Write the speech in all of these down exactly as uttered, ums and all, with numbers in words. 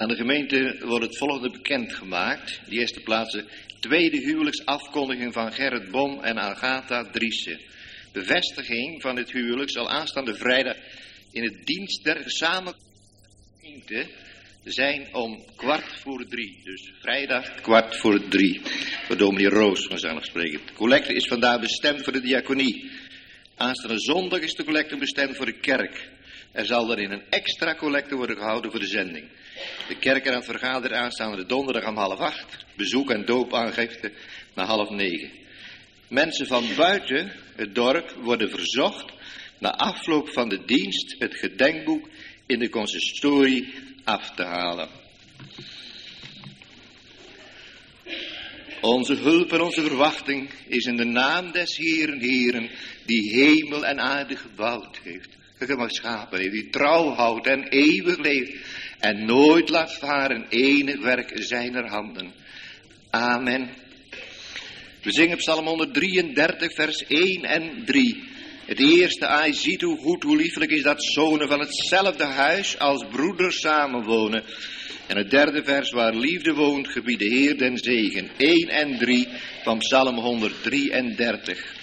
Aan de gemeente wordt het volgende bekendgemaakt. In de eerste plaats de tweede huwelijksafkondiging van Gerrit Bom en Agatha Driessen. Bevestiging van het huwelijk zal aanstaande vrijdag in het dienst der gemeente zijn om kwart voor drie. Dus vrijdag kwart voor drie. Voor dominee Roos vanzelf spreken. De collecte is vandaag bestemd voor de diaconie. Aanstaande zondag is de collecte bestemd voor de kerk. Er zal dan in een extra collecte worden gehouden voor de zending. De kerkraad vergadert aanstaande donderdag om half acht. Bezoek en doopaangifte na half negen. Mensen van buiten het dorp worden verzocht na afloop van de dienst het gedenkboek in de consistorie af te halen. Onze hulp en onze verwachting is in de naam des Heeren, Heeren, die hemel en aarde gebouwd heeft, geschapen heeft, die trouw houdt en eeuwig leeft en nooit laat varen enig werk zijner handen. Amen. We zingen Psalm honderddrieëndertig vers één en drie. Het eerste, ai ziet hoe goed, hoe lieflijk is dat zonen van hetzelfde huis als broeders samenwonen. En het derde vers, waar liefde woont, gebiedt de Heer den zegen. één en drie van Psalm honderddrieëndertig.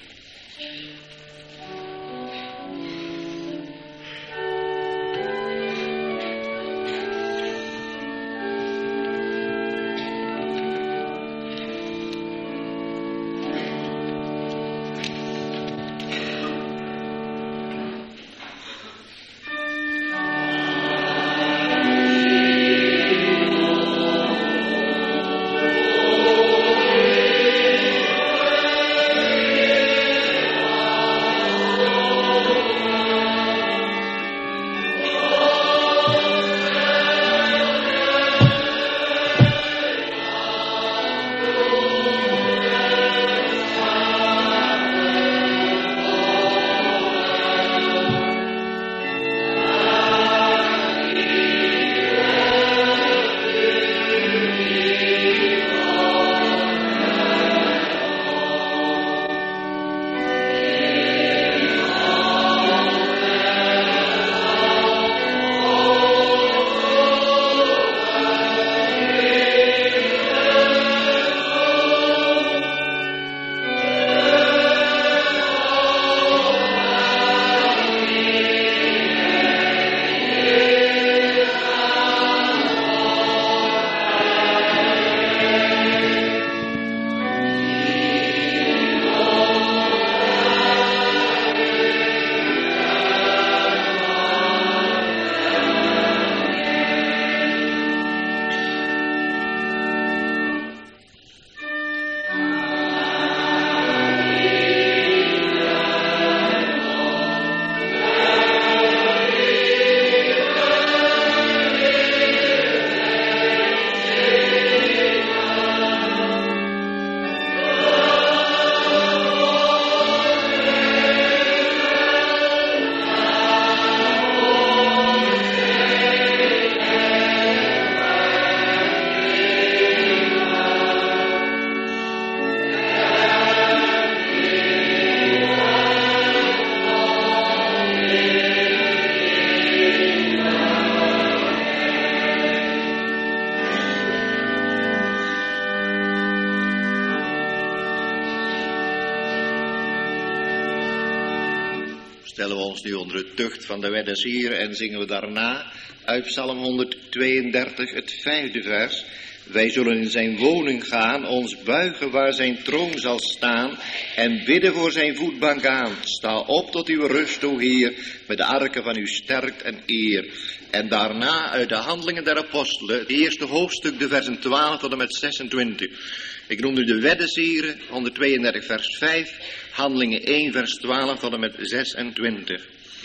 Stellen we ons nu onder de tucht van de wet des Heeren en zingen we daarna uit Psalm honderdtweeëndertig het vijfde vers. Wij zullen in zijn woning gaan, ons buigen waar zijn troon zal staan en bidden voor zijn voetbank aan. Sta op tot uw rust, o Heer, met de arken van uw sterkt en eer. En daarna uit de Handelingen der Apostelen, het eerste hoofdstuk, de versen twaalf tot en met zesentwintig. Ik noem nu de wet des Heeren, honderdtweeëndertig vers vijf, Handelingen één vers twaalf tot en met zesentwintig.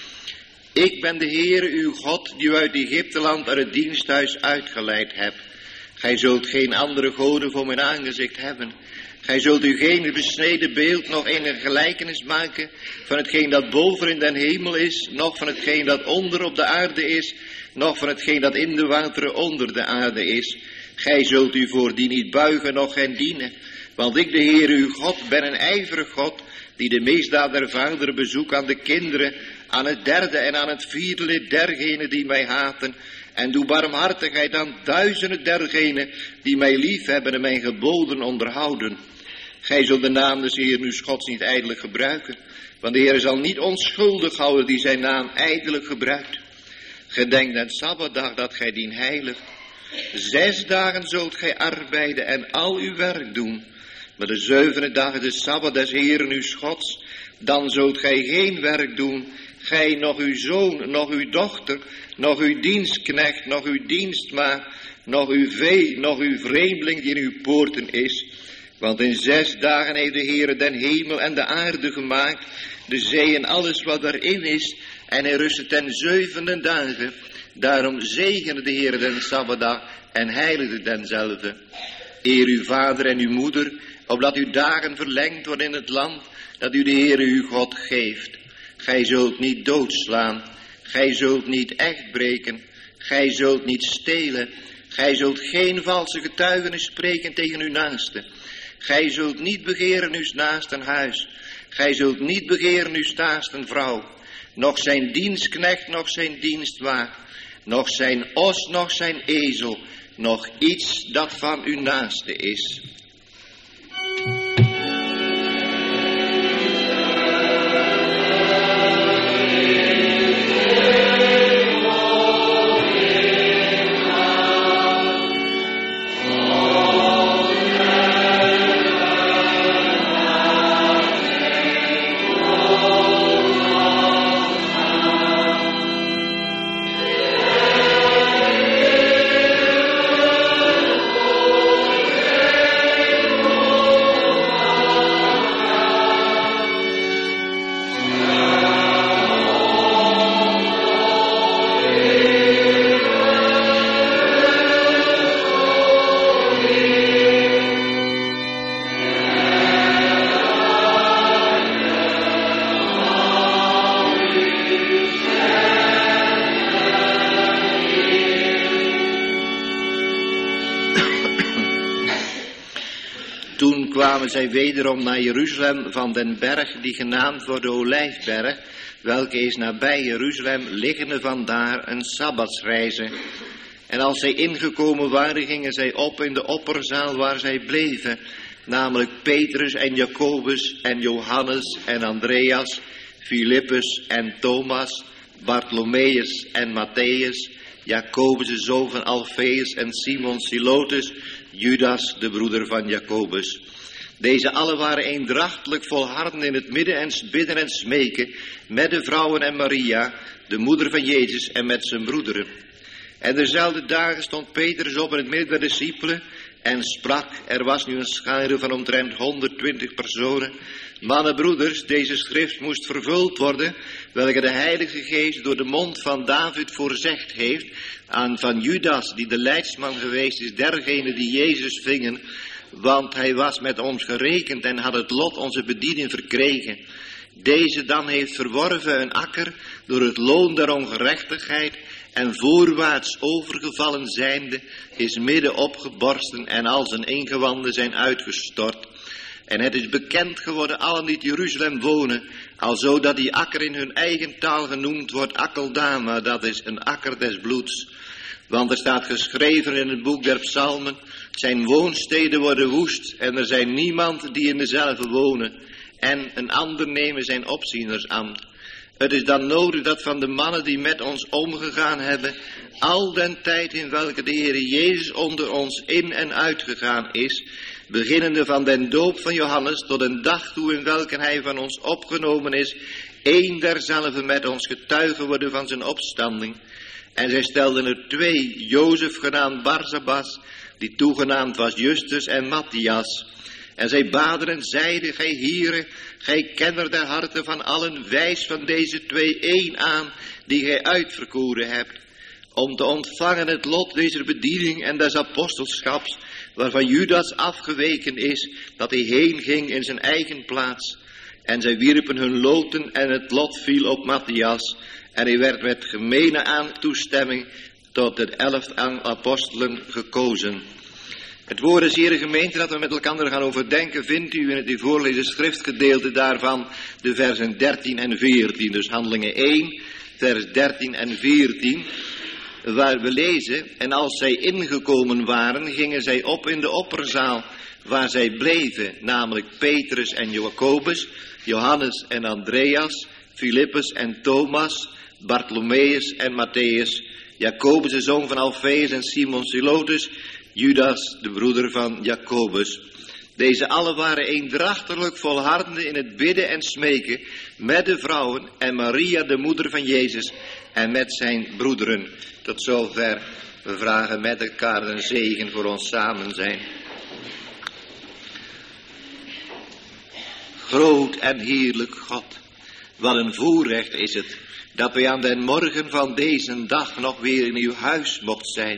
Ik ben de Heere uw God, die u uit Egypteland uit het diensthuis uitgeleid hebt. Gij zult geen andere goden voor mijn aangezicht hebben. Gij zult u geen besneden beeld, nog enige gelijkenis maken van hetgeen dat boven in den hemel is, nog van hetgeen dat onder op de aarde is, nog van hetgeen dat in de wateren onder de aarde is. Gij zult u voor die niet buigen, noch hen dienen. Want ik, de Heer uw God, ben een ijverig God, die de misdaad der vaderen bezoekt aan de kinderen, aan het derde en aan het vierde lid dergenen die mij haten, En doe barmhartigheid aan duizenden dergenen die mij lief hebben en mijn geboden onderhouden. Gij zult de naam des Heeren uw Gods niet ijdelijk gebruiken, want de Heer zal niet onschuldig houden die zijn naam ijdelijk gebruikt. Gedenk den Sabbatdag dat gij dien heiligt. Zes dagen zult gij arbeiden en al uw werk doen. Maar de zevende dag is de Sabbat des Heeren uw Gods. Dan zult gij geen werk doen, gij, nog uw zoon, nog uw dochter, nog uw dienstknecht, nog uw dienstmaagd, nog uw vee, nog uw vreemdeling die in uw poorten is. Want in zes dagen heeft de Heere den hemel en de aarde gemaakt, de zee en alles wat daarin is, en hij rustte ten zevende dagen. Daarom zegende de Heere den Sabbatdag en heiligde denzelve. Eer uw vader en uw moeder, opdat uw dagen verlengd worden in het land dat u de Heere uw God geeft. Gij zult niet doodslaan, gij zult niet echt breken, gij zult niet stelen, gij zult geen valse getuigenis spreken tegen uw naaste. Gij zult niet begeren uw naasten huis, gij zult niet begeren uw naasten vrouw, noch zijn dienstknecht, noch zijn dienstmaagd, noch zijn os, noch zijn ezel, noch iets dat van uw naaste is. Kwamen zij wederom naar Jeruzalem van den berg die genaamd wordt de Olijfberg, welke is nabij Jeruzalem, liggende vandaar een sabbatsreize. En als zij ingekomen waren, gingen zij op in de opperzaal waar zij bleven, namelijk Petrus en Jacobus en Johannes en Andreas, Filippus en Thomas, Bartholomeus en Matthäus, Jacobus de zoon van Alfeus en Simon Silotus, Judas de broeder van Jacobus. Deze allen waren eendrachtelijk volharden in het midden en bidden en smeken met de vrouwen en Maria, de moeder van Jezus, en met zijn broederen. En dezelfde dagen stond Petrus op in het midden der discipelen en sprak: er was nu een schare van omtrent honderdtwintig personen. Mannen, broeders, deze schrift moest vervuld worden, welke de Heilige Geest door de mond van David voorzegd heeft, aan van Judas, die de leidsman geweest is, dergenen die Jezus vingen, want hij was met ons gerekend en had het lot onze bediening verkregen. Deze dan heeft verworven een akker door het loon der ongerechtigheid, en voorwaarts overgevallen zijnde is midden opgeborsten en al zijn ingewanden zijn uitgestort. En het is bekend geworden allen die in Jeruzalem wonen, alzo dat die akker in hun eigen taal genoemd wordt Akeldama, dat is een akker des bloeds. Want er staat geschreven in het boek der psalmen: zijn woonsteden worden woest en er zijn niemand die in dezelfde wonen, en een ander nemen zijn opzienersambt. Het is dan nodig dat van de mannen die met ons omgegaan hebben, al den tijd in welke de Heere Jezus onder ons in en uitgegaan is, beginnende van den doop van Johannes tot een dag toe in welke hij van ons opgenomen is, één derzelfde met ons getuigen worden van zijn opstanding. En zij stelden er twee, Jozef genaamd Barsabas, die toegenaamd was Justus, en Matthias. En zij baden en zeiden: gij hieren, gij kenner der harten van allen, wijs van deze twee één aan, die gij uitverkoren hebt, om te ontvangen het lot deze bediening en des apostelschaps, waarvan Judas afgeweken is, dat hij heen ging in zijn eigen plaats. En zij wierpen hun loten en het lot viel op Matthias, en hij werd met gemene aan toestemming tot de elf apostelen gekozen. Het woord is hier, gemeente, dat we met elkaar gaan overdenken, vindt u in het u voorlezen schriftgedeelte daarvan, de versen dertien en veertien. Dus Handelingen één, vers dertien en veertien. waar we lezen: en als zij ingekomen waren, gingen zij op in de opperzaal, waar zij bleven, namelijk Petrus en Jacobus, Johannes en Andreas, Filippus en Thomas, Bartholomeus en Matthäus, Jacobus de zoon van Alfeus en Simon Zelotes, Judas de broeder van Jacobus. Deze allen waren eendrachtelijk volhardende in het bidden en smeken met de vrouwen en Maria de moeder van Jezus en met zijn broederen. Tot zover. We vragen met elkaar een zegen voor ons samen zijn. Groot en heerlijk God, wat een voorrecht is het dat wij aan den morgen van deze dag nog weer in uw huis mocht zijn.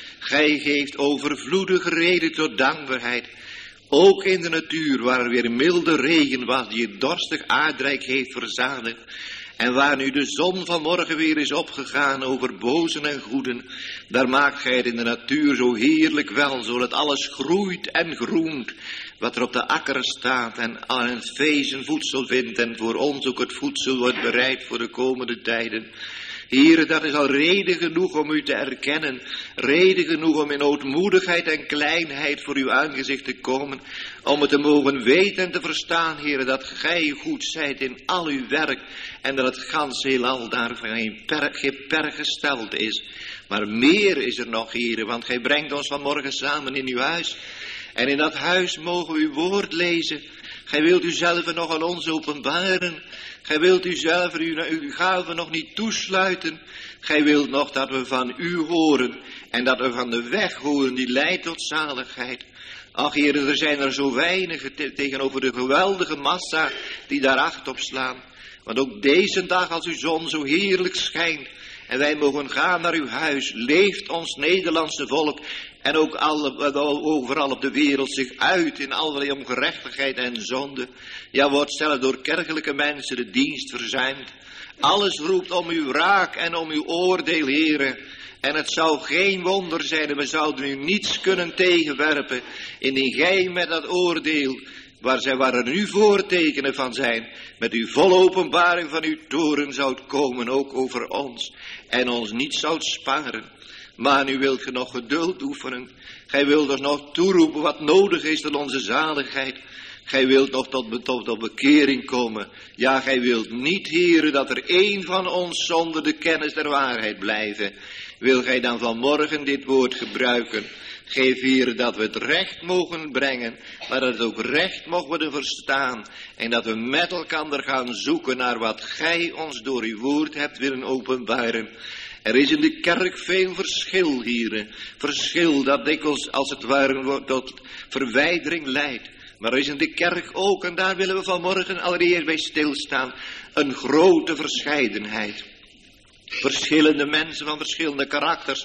Gij geeft overvloedige reden tot dankbaarheid. Ook in de natuur waar er weer milde regen was die het dorstig aardrijk heeft verzadigd. En waar nu de zon vanmorgen weer is opgegaan over bozen en goeden. Daar maakt gij het in de natuur zo heerlijk wel, zodat alles groeit en groent. Wat er op de akker staat en aan het vee zijn voedsel vindt. En voor ons ook het voedsel wordt bereid voor de komende tijden. Heere, dat is al reden genoeg om u te erkennen. Reden genoeg om in ootmoedigheid en kleinheid voor uw aangezicht te komen. Om het te mogen weten en te verstaan, Heere, dat gij goed zijt in al uw werk. En dat het gans heelal daarvan geen per gesteld is. Maar meer is er nog, Heere, want gij brengt ons vanmorgen samen in uw huis. En in dat huis mogen we uw woord lezen. Gij wilt uzelf nog aan ons openbaren. Gij wilt uzelf uw, uw gaven nog niet toesluiten. Gij wilt nog dat we van u horen. En dat we van de weg horen die leidt tot zaligheid. Ach, Heer, er zijn er zo weinig te, tegenover de geweldige massa die daar acht op slaan. Want ook deze dag als uw zon zo heerlijk schijnt. En wij mogen gaan naar uw huis. Leeft ons Nederlandse volk. En ook alle, overal op de wereld zich uit in allerlei ongerechtigheid en zonde. Ja, wordt zelfs door kerkelijke mensen de dienst verzuimd. Alles roept om uw wraak en om uw oordeel, Heere. En het zou geen wonder zijn en we zouden u niets kunnen tegenwerpen. Indien gij met dat oordeel, waar, zij, waar er nu voortekenen van zijn, met uw volle openbaring van uw toren zoudt komen, ook over ons. En ons niet zoudt sparen. Maar nu wilt ge nog geduld oefenen. Gij wilt ons nog toeroepen wat nodig is tot onze zaligheid. Gij wilt nog tot, tot, tot bekering komen. Ja, gij wilt niet, Heere, dat er één van ons zonder de kennis der waarheid blijven. Wil gij dan vanmorgen dit woord gebruiken? Geef, Heere, dat we het recht mogen brengen, maar dat het ook recht mogen worden verstaan. En dat we met elkaar gaan zoeken naar wat gij ons door uw woord hebt willen openbaren. Er is in de kerk veel verschil, Heere. Verschil dat dikwijls als het ware tot verwijdering leidt. Maar er is in de kerk ook, en daar willen we vanmorgen allereerst bij stilstaan, een grote verscheidenheid. Verschillende mensen van verschillende karakters.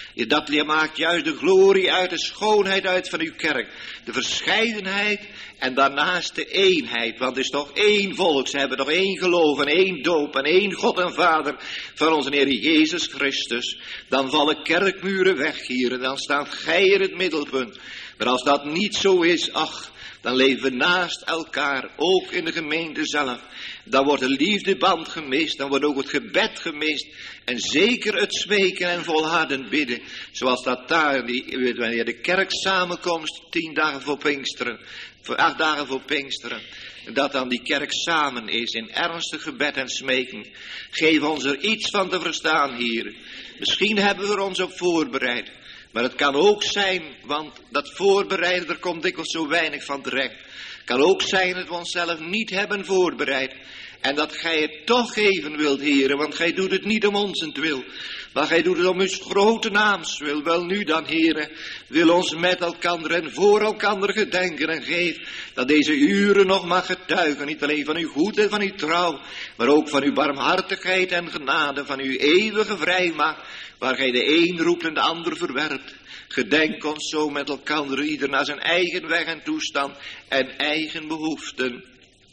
Dat maakt juist de glorie uit, de schoonheid uit van uw kerk. De verscheidenheid en daarnaast de eenheid. Want het is toch één volk, ze hebben toch één geloof en één doop en één God en Vader van onze Heer Jezus Christus. Dan vallen kerkmuren weg hier en dan staat gij in het middelpunt. Maar als dat niet zo is, ach, dan leven we naast elkaar, ook in de gemeente zelf. Dan wordt de liefdeband gemist, dan wordt ook het gebed gemist. En zeker het smeken en volhardend bidden. Zoals dat daar, die, wanneer de kerk samenkomst, tien dagen voor Pinksteren, voor acht dagen voor Pinksteren. Dat dan die kerk samen is in ernstig gebed en smeken. Geef ons er iets van te verstaan, Heer. Misschien hebben we er ons op voorbereid. Maar het kan ook zijn, want dat voorbereiden, er komt dikwijls zo weinig van terecht. Het kan ook zijn dat we onszelf niet hebben voorbereid. En dat gij het toch geven wilt, Heere, want gij doet het niet om onsentwil. Maar gij doet het om uw grote naamswil. Wel nu dan, Heere, wil ons met elkander en voor elkander gedenken en geef dat deze uren nog mag getuigen. Niet alleen van uw goed en van uw trouw, maar ook van uw barmhartigheid en genade, van uw eeuwige vrijmacht, waar gij de een roept en de ander verwerpt. Gedenk ons zo met elkander, ieder naar zijn eigen weg en toestand en eigen behoeften.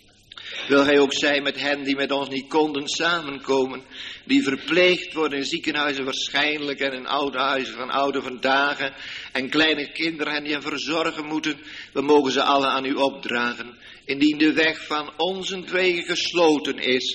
Wil gij ook zijn met hen die met ons niet konden samenkomen, die verpleegd worden in ziekenhuizen waarschijnlijk en in oude huizen van oude vandaag en kleine kinderen hen die hen verzorgen moeten, we mogen ze alle aan u opdragen. Indien de weg van onzentwege gesloten is,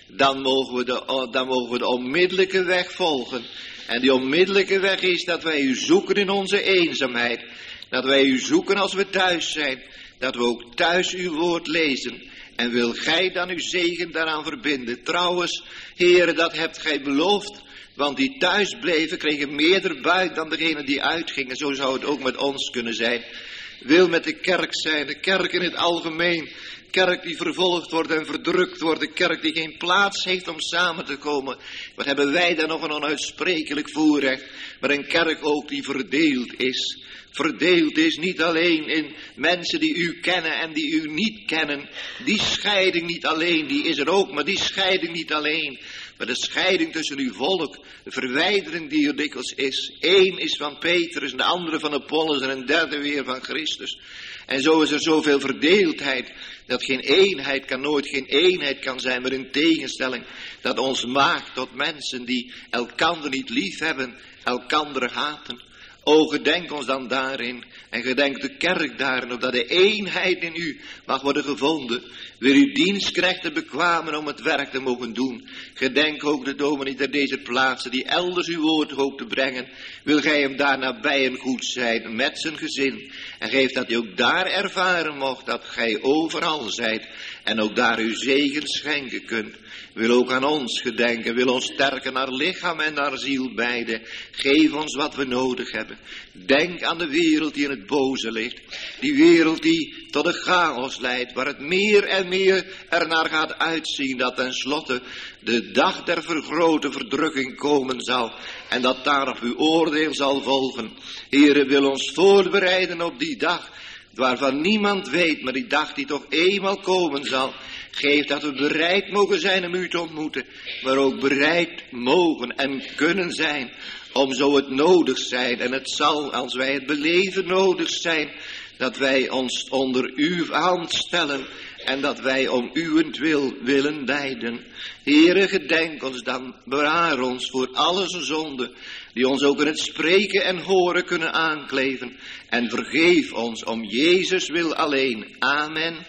dan mogen we de, dan mogen we de onmiddellijke weg volgen. En die onmiddellijke weg is dat wij u zoeken in onze eenzaamheid. Dat wij u zoeken als we thuis zijn. Dat we ook thuis uw woord lezen. En wil gij dan uw zegen daaraan verbinden. Trouwens, Heere, dat hebt gij beloofd. Want die thuis bleven kregen meerder buit dan degenen die uitgingen. Zo zou het ook met ons kunnen zijn. Wil met de kerk zijn, de kerk in het algemeen. Kerk die vervolgd wordt en verdrukt wordt. De kerk die geen plaats heeft om samen te komen. Wat hebben wij dan nog een onuitsprekelijk voorrecht. Maar een kerk ook die verdeeld is. Verdeeld is niet alleen in mensen die u kennen en die u niet kennen. Die scheiding niet alleen, die is er ook, maar die scheiding niet alleen. Maar de scheiding tussen uw volk, de verwijdering die er dikwijls is. Eén is van Petrus en de andere van Apollos en een derde weer van Christus. En zo is er zoveel verdeeldheid, dat geen eenheid kan, nooit geen eenheid kan zijn, maar in tegenstelling dat ons maakt tot mensen die elkander niet lief hebben, elkander haten. O, gedenk ons dan daarin en gedenk de kerk daarin, opdat de eenheid in u mag worden gevonden. Wil u dienstknechten bekwamen om het werk te mogen doen. Gedenk ook de dominee ter deze plaatsen die elders uw woord hoopt te brengen. Wil gij hem daar nabij en goed zijn met zijn gezin. En geef dat hij ook daar ervaren mocht dat gij overal zijt. En ook daar uw zegen schenken kunt. Wil ook aan ons gedenken, wil ons sterken naar lichaam en naar ziel beide. Geef ons wat we nodig hebben. Denk aan de wereld die in het boze ligt. Die wereld die tot de chaos leidt, waar het meer en meer ernaar gaat uitzien dat tenslotte de dag der vergrote verdrukking komen zal. En dat daarop uw oordeel zal volgen. Heere, wil ons voorbereiden op die dag, waarvan niemand weet, maar die dag die toch eenmaal komen zal. Geef dat we bereid mogen zijn om u te ontmoeten, maar ook bereid mogen en kunnen zijn om zo het nodig zijn. En het zal, als wij het beleven, nodig zijn dat wij ons onder uw hand stellen en dat wij om uwentwil willen lijden. Heere, gedenk ons dan, bewaar ons voor alle zonden die ons ook in het spreken en horen kunnen aankleven. En vergeef ons om Jezus wil alleen. Amen.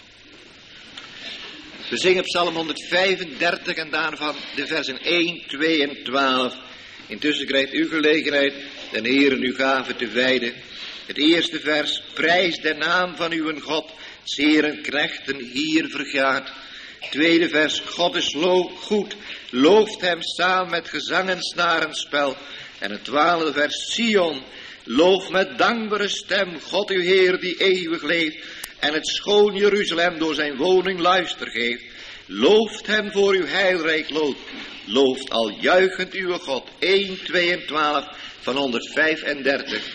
We zingen Psalm honderdvijfendertig en daarvan de versen één, twee en twaalf. Intussen krijgt u gelegenheid den Heeren uw gave te wijden. Het eerste vers: prijs de naam van uw God, zeren knechten hier vergaat. Tweede vers: God is lo- goed, looft hem samen met gezang en snarenspel. En het twaalfde vers: Sion, loof met dankbare stem God uw Heer die eeuwig leeft. En het schoon Jeruzalem door zijn woning luister geeft. Looft hem voor uw heilrijk lood. Looft al juichend uw God. één, twee en twaalf van honderdvijfendertig.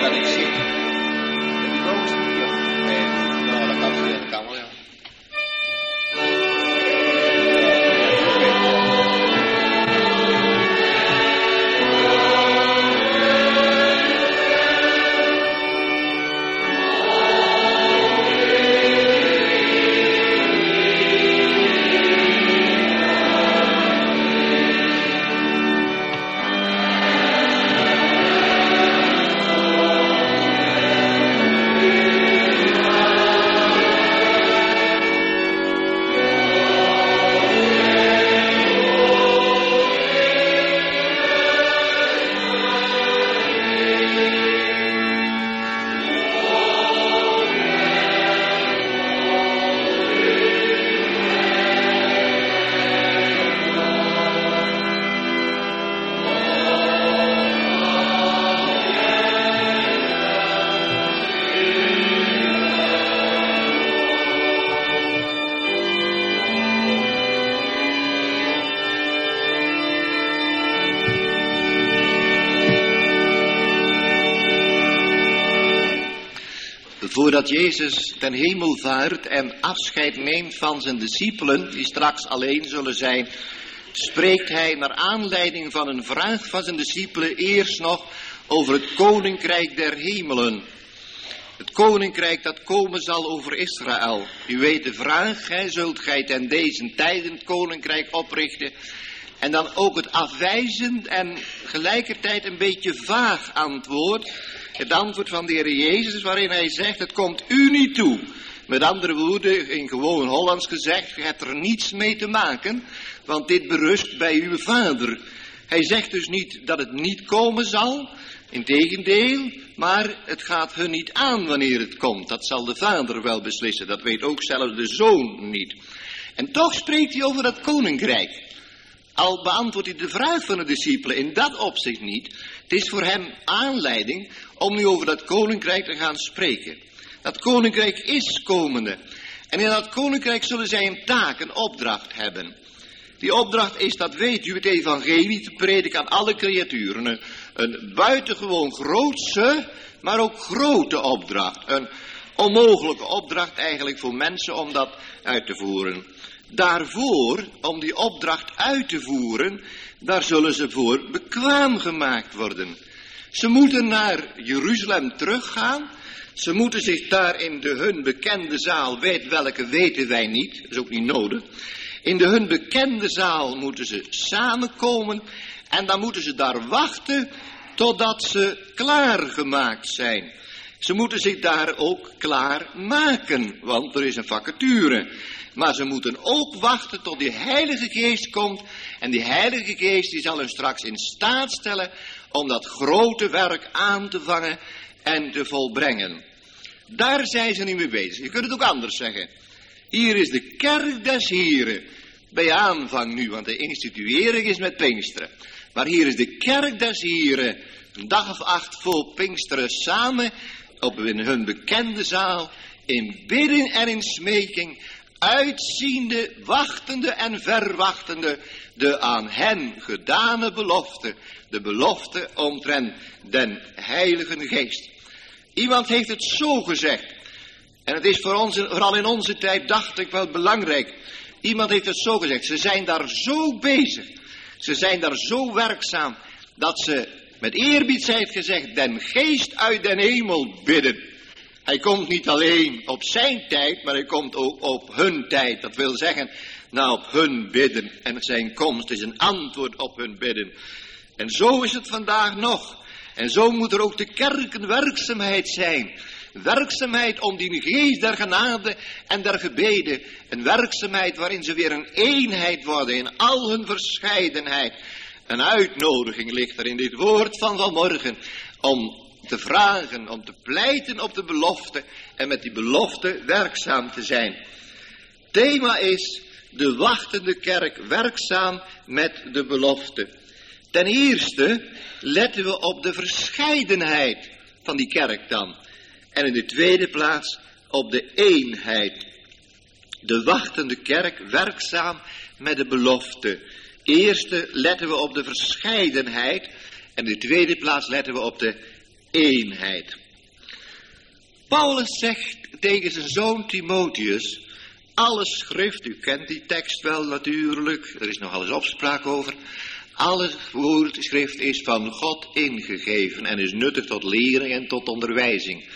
kan niet zien. En die boven is niet hier. Nee, nou, dat kan niet. Dat kan wel, ja. Voordat Jezus ten hemel vaart en afscheid neemt van zijn discipelen, die straks alleen zullen zijn, spreekt hij naar aanleiding van een vraag van zijn discipelen eerst nog over het koninkrijk der hemelen. Het koninkrijk dat komen zal over Israël. U weet de vraag, hè, zult gij ten deze tijden het koninkrijk oprichten? En dan ook het afwijzend en gelijkertijd een beetje vaag antwoord. Het antwoord van de Heer Jezus waarin hij zegt, het komt u niet toe. Met andere woorden, in gewoon Hollands gezegd, je hebt er niets mee te maken, want dit berust bij uw vader. Hij zegt dus niet dat het niet komen zal, integendeel, maar het gaat hun niet aan wanneer het komt. Dat zal de vader wel beslissen, dat weet ook zelfs de zoon niet. En toch spreekt hij over dat koninkrijk. Al beantwoordt hij de vraag van de discipelen in dat opzicht niet. Het is voor hem aanleiding om nu over dat koninkrijk te gaan spreken. Dat koninkrijk is komende. En in dat koninkrijk zullen zij een taak, een opdracht hebben. Die opdracht is, dat weet u, het evangelie te prediken aan alle creaturen. Een, een buitengewoon grootse, maar ook grote opdracht. Een onmogelijke opdracht eigenlijk voor mensen om dat uit te voeren. Daarvoor, om die opdracht uit te voeren, daar zullen ze voor bekwaam gemaakt worden. Ze moeten naar Jeruzalem teruggaan. Ze moeten zich daar in de hun bekende zaal, weet welke weten wij niet, dat is ook niet nodig. In de hun bekende zaal moeten ze samenkomen en dan moeten ze daar wachten totdat ze klaargemaakt zijn. Ze moeten zich daar ook klaar maken, want er is een vacature. Maar ze moeten ook wachten tot die Heilige Geest komt. En die Heilige Geest die zal hen straks in staat stellen om dat grote werk aan te vangen en te volbrengen. Daar zijn ze nu mee bezig. Je kunt het ook anders zeggen. Hier is de kerk des Heren. Bij aanvang nu, want de instituering is met Pinksteren. Maar hier is de kerk des Heren. Een dag of acht voor Pinksteren samen op hun bekende zaal. In bidden en in smeking. Uitziende, wachtende en verwachtende de aan hen gedane belofte. De belofte omtrent den Heilige Geest. Iemand heeft het zo gezegd. En het is voor ons, vooral in onze tijd, dacht ik wel belangrijk. Iemand heeft het zo gezegd. Ze zijn daar zo bezig. Ze zijn daar zo werkzaam. Dat ze, met eerbied zij het gezegd, den Geest uit den hemel bidden. Hij komt niet alleen op zijn tijd, maar hij komt ook op hun tijd. Dat wil zeggen, nou op hun bidden. En zijn komst is een antwoord op hun bidden. En zo is het vandaag nog. En zo moet er ook de kerkenwerkzaamheid zijn. Werkzaamheid om die geest der genade en der gebeden. Een werkzaamheid waarin ze weer een eenheid worden in al hun verscheidenheid. Een uitnodiging ligt er in dit woord van vanmorgen om te vragen, om te pleiten op de belofte en met die belofte werkzaam te zijn. Thema is de wachtende kerk werkzaam met de belofte. Ten eerste letten we op de verscheidenheid van die kerk dan. En in de tweede plaats op de eenheid. De wachtende kerk werkzaam met de belofte. Eerste letten we op de verscheidenheid. En in de tweede plaats letten we op de eenheid. Paulus zegt tegen zijn zoon Timotheus, alle schrift, u kent die tekst wel natuurlijk, er is nogal eens opspraak over, alle woordschrift is van God ingegeven en is nuttig tot lering en tot onderwijzing.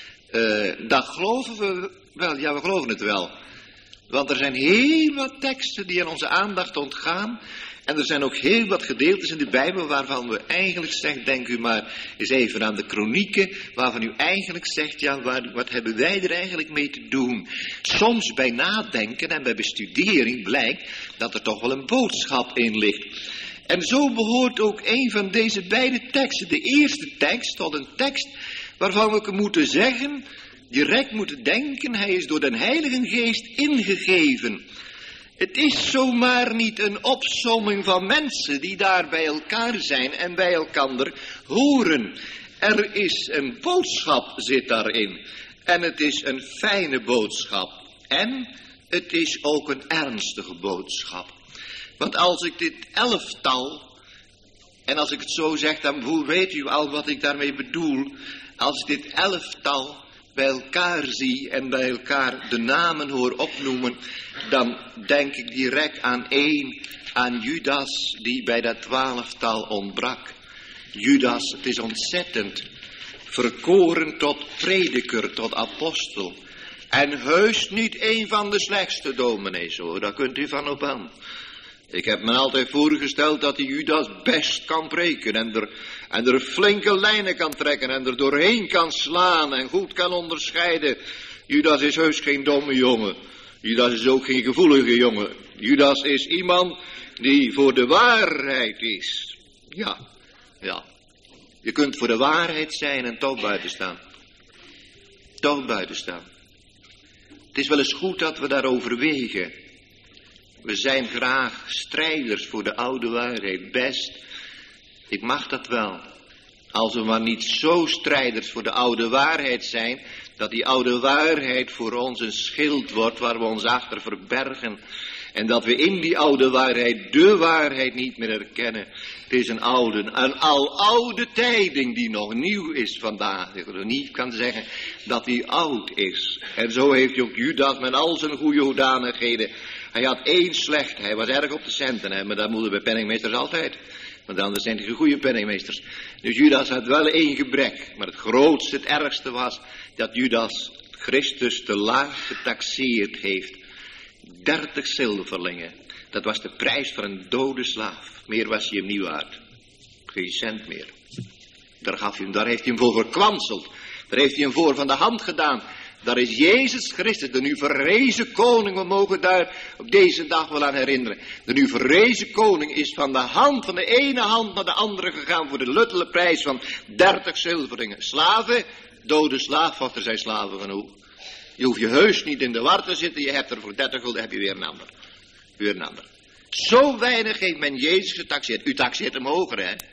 Uh, dat geloven we wel, ja we geloven het wel. Want er zijn heel wat teksten die aan onze aandacht ontgaan. En er zijn ook heel wat gedeeltes in de Bijbel waarvan we eigenlijk zegt, denk u maar eens even aan de kronieken, waarvan u eigenlijk zegt, ja waar, wat hebben wij er eigenlijk mee te doen? Soms bij nadenken en bij bestudering blijkt dat er toch wel een boodschap in ligt. En zo behoort ook een van deze beide teksten, de eerste tekst, tot een tekst waarvan we moeten zeggen, direct moeten denken, hij is door den Heilige Geest ingegeven. Het is zomaar niet een opsomming van mensen die daar bij elkaar zijn en bij elkander horen. Er is een boodschap zit daarin. En het is een fijne boodschap. En het is ook een ernstige boodschap. Want als ik dit elftal, en als ik het zo zeg, dan weet u al wat ik daarmee bedoel. Als ik dit elftal bij elkaar zie en bij elkaar de namen hoor opnoemen, dan denk ik direct aan één, aan Judas die bij dat twaalftal ontbrak. Judas, het is ontzettend, verkoren tot prediker, tot apostel. En heus niet één van de slechtste dominees hoor, daar kunt u van op aan. Ik heb me altijd voorgesteld dat die Judas best kan preken en er, en er flinke lijnen kan trekken en er doorheen kan slaan en goed kan onderscheiden. Judas is heus geen domme jongen. Judas is ook geen gevoelige jongen. Judas is iemand die voor de waarheid is. Ja, ja. Je kunt voor de waarheid zijn en toch buiten staan. Toch buiten staan. Het is wel eens goed dat we daarover wegen. We zijn graag strijders voor de oude waarheid, best. Ik mag dat wel. Als we maar niet zo strijders voor de oude waarheid zijn, dat die oude waarheid voor ons een schild wordt waar we ons achter verbergen. En dat we in die oude waarheid de waarheid niet meer herkennen. Het is een oude, een aloude tijding die nog nieuw is vandaag. Ik wil niet kan zeggen dat die oud is. En zo heeft ook Judas met al zijn goede hoedanigheden. Hij had één slecht, hij was erg op de centen, hè, maar dat moeten bij penningmeesters altijd. Want anders zijn die goede penningmeesters. Dus Judas had wel één gebrek. Maar het grootste, het ergste was dat Judas Christus te laag getaxeerd heeft. Dertig zilverlingen. Dat was de prijs voor een dode slaaf. Meer was hij hem niet waard. Geen cent meer. Daar, gaf hij hem, daar heeft hij hem voor verkwanseld. Daar heeft hij hem voor van de hand gedaan. Daar is Jezus Christus, de nu verrezen koning. We mogen daar op deze dag wel aan herinneren. De nu verrezen koning is van de hand, van de ene hand naar de andere gegaan voor de luttele prijs van dertig zilveringen. Slaven, dode slaaf, of er zijn slaven genoeg. Je hoeft je heus niet in de war te zitten, je hebt er voor dertig gulden, heb je weer een ander. Weer een ander. Zo weinig heeft men Jezus getaxeerd. U taxeert hem hoger, hè?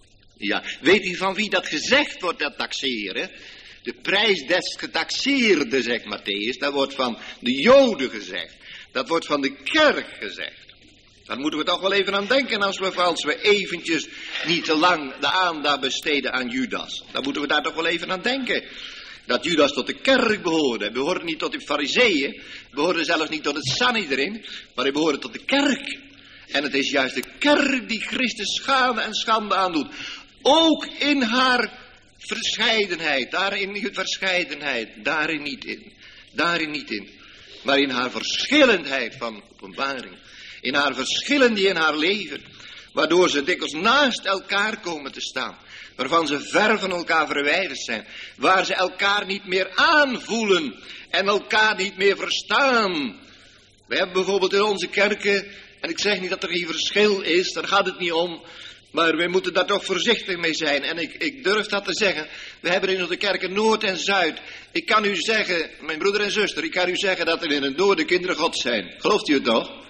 Ja, weet u van wie dat gezegd wordt, dat taxeren? De prijs des getaxeerden, zegt Matthäus, dat wordt van de Joden gezegd. Dat wordt van de kerk gezegd. Daar moeten we toch wel even aan denken als we, als we eventjes niet te lang de aandacht besteden aan Judas. Dan moeten we daar toch wel even aan denken. Dat Judas tot de kerk behoorde. Hij behoorde niet tot de fariseeën. Hij behoorde zelfs niet tot het Sanhedrin. Maar hij behoorde tot de kerk. En het is juist de kerk die Christus schade en schande aandoet. Ook in haar verscheidenheid. Daarin niet verscheidenheid. Daarin niet in. Daarin niet in. Maar in haar verschillendheid van openbaring. In haar verschillen die in haar leven. Waardoor ze dikwijls naast elkaar komen te staan. Waarvan ze ver van elkaar verwijderd zijn. Waar ze elkaar niet meer aanvoelen. En elkaar niet meer verstaan. We hebben bijvoorbeeld in onze kerken. En ik zeg niet dat er geen verschil is. Daar gaat het niet om. Maar wij moeten daar toch voorzichtig mee zijn. En ik, ik durf dat te zeggen. We hebben in onze kerken Noord en Zuid. Ik kan u zeggen, mijn broeder en zuster. Ik kan u zeggen dat er in het Noorden kinderen God zijn. Gelooft u het nog?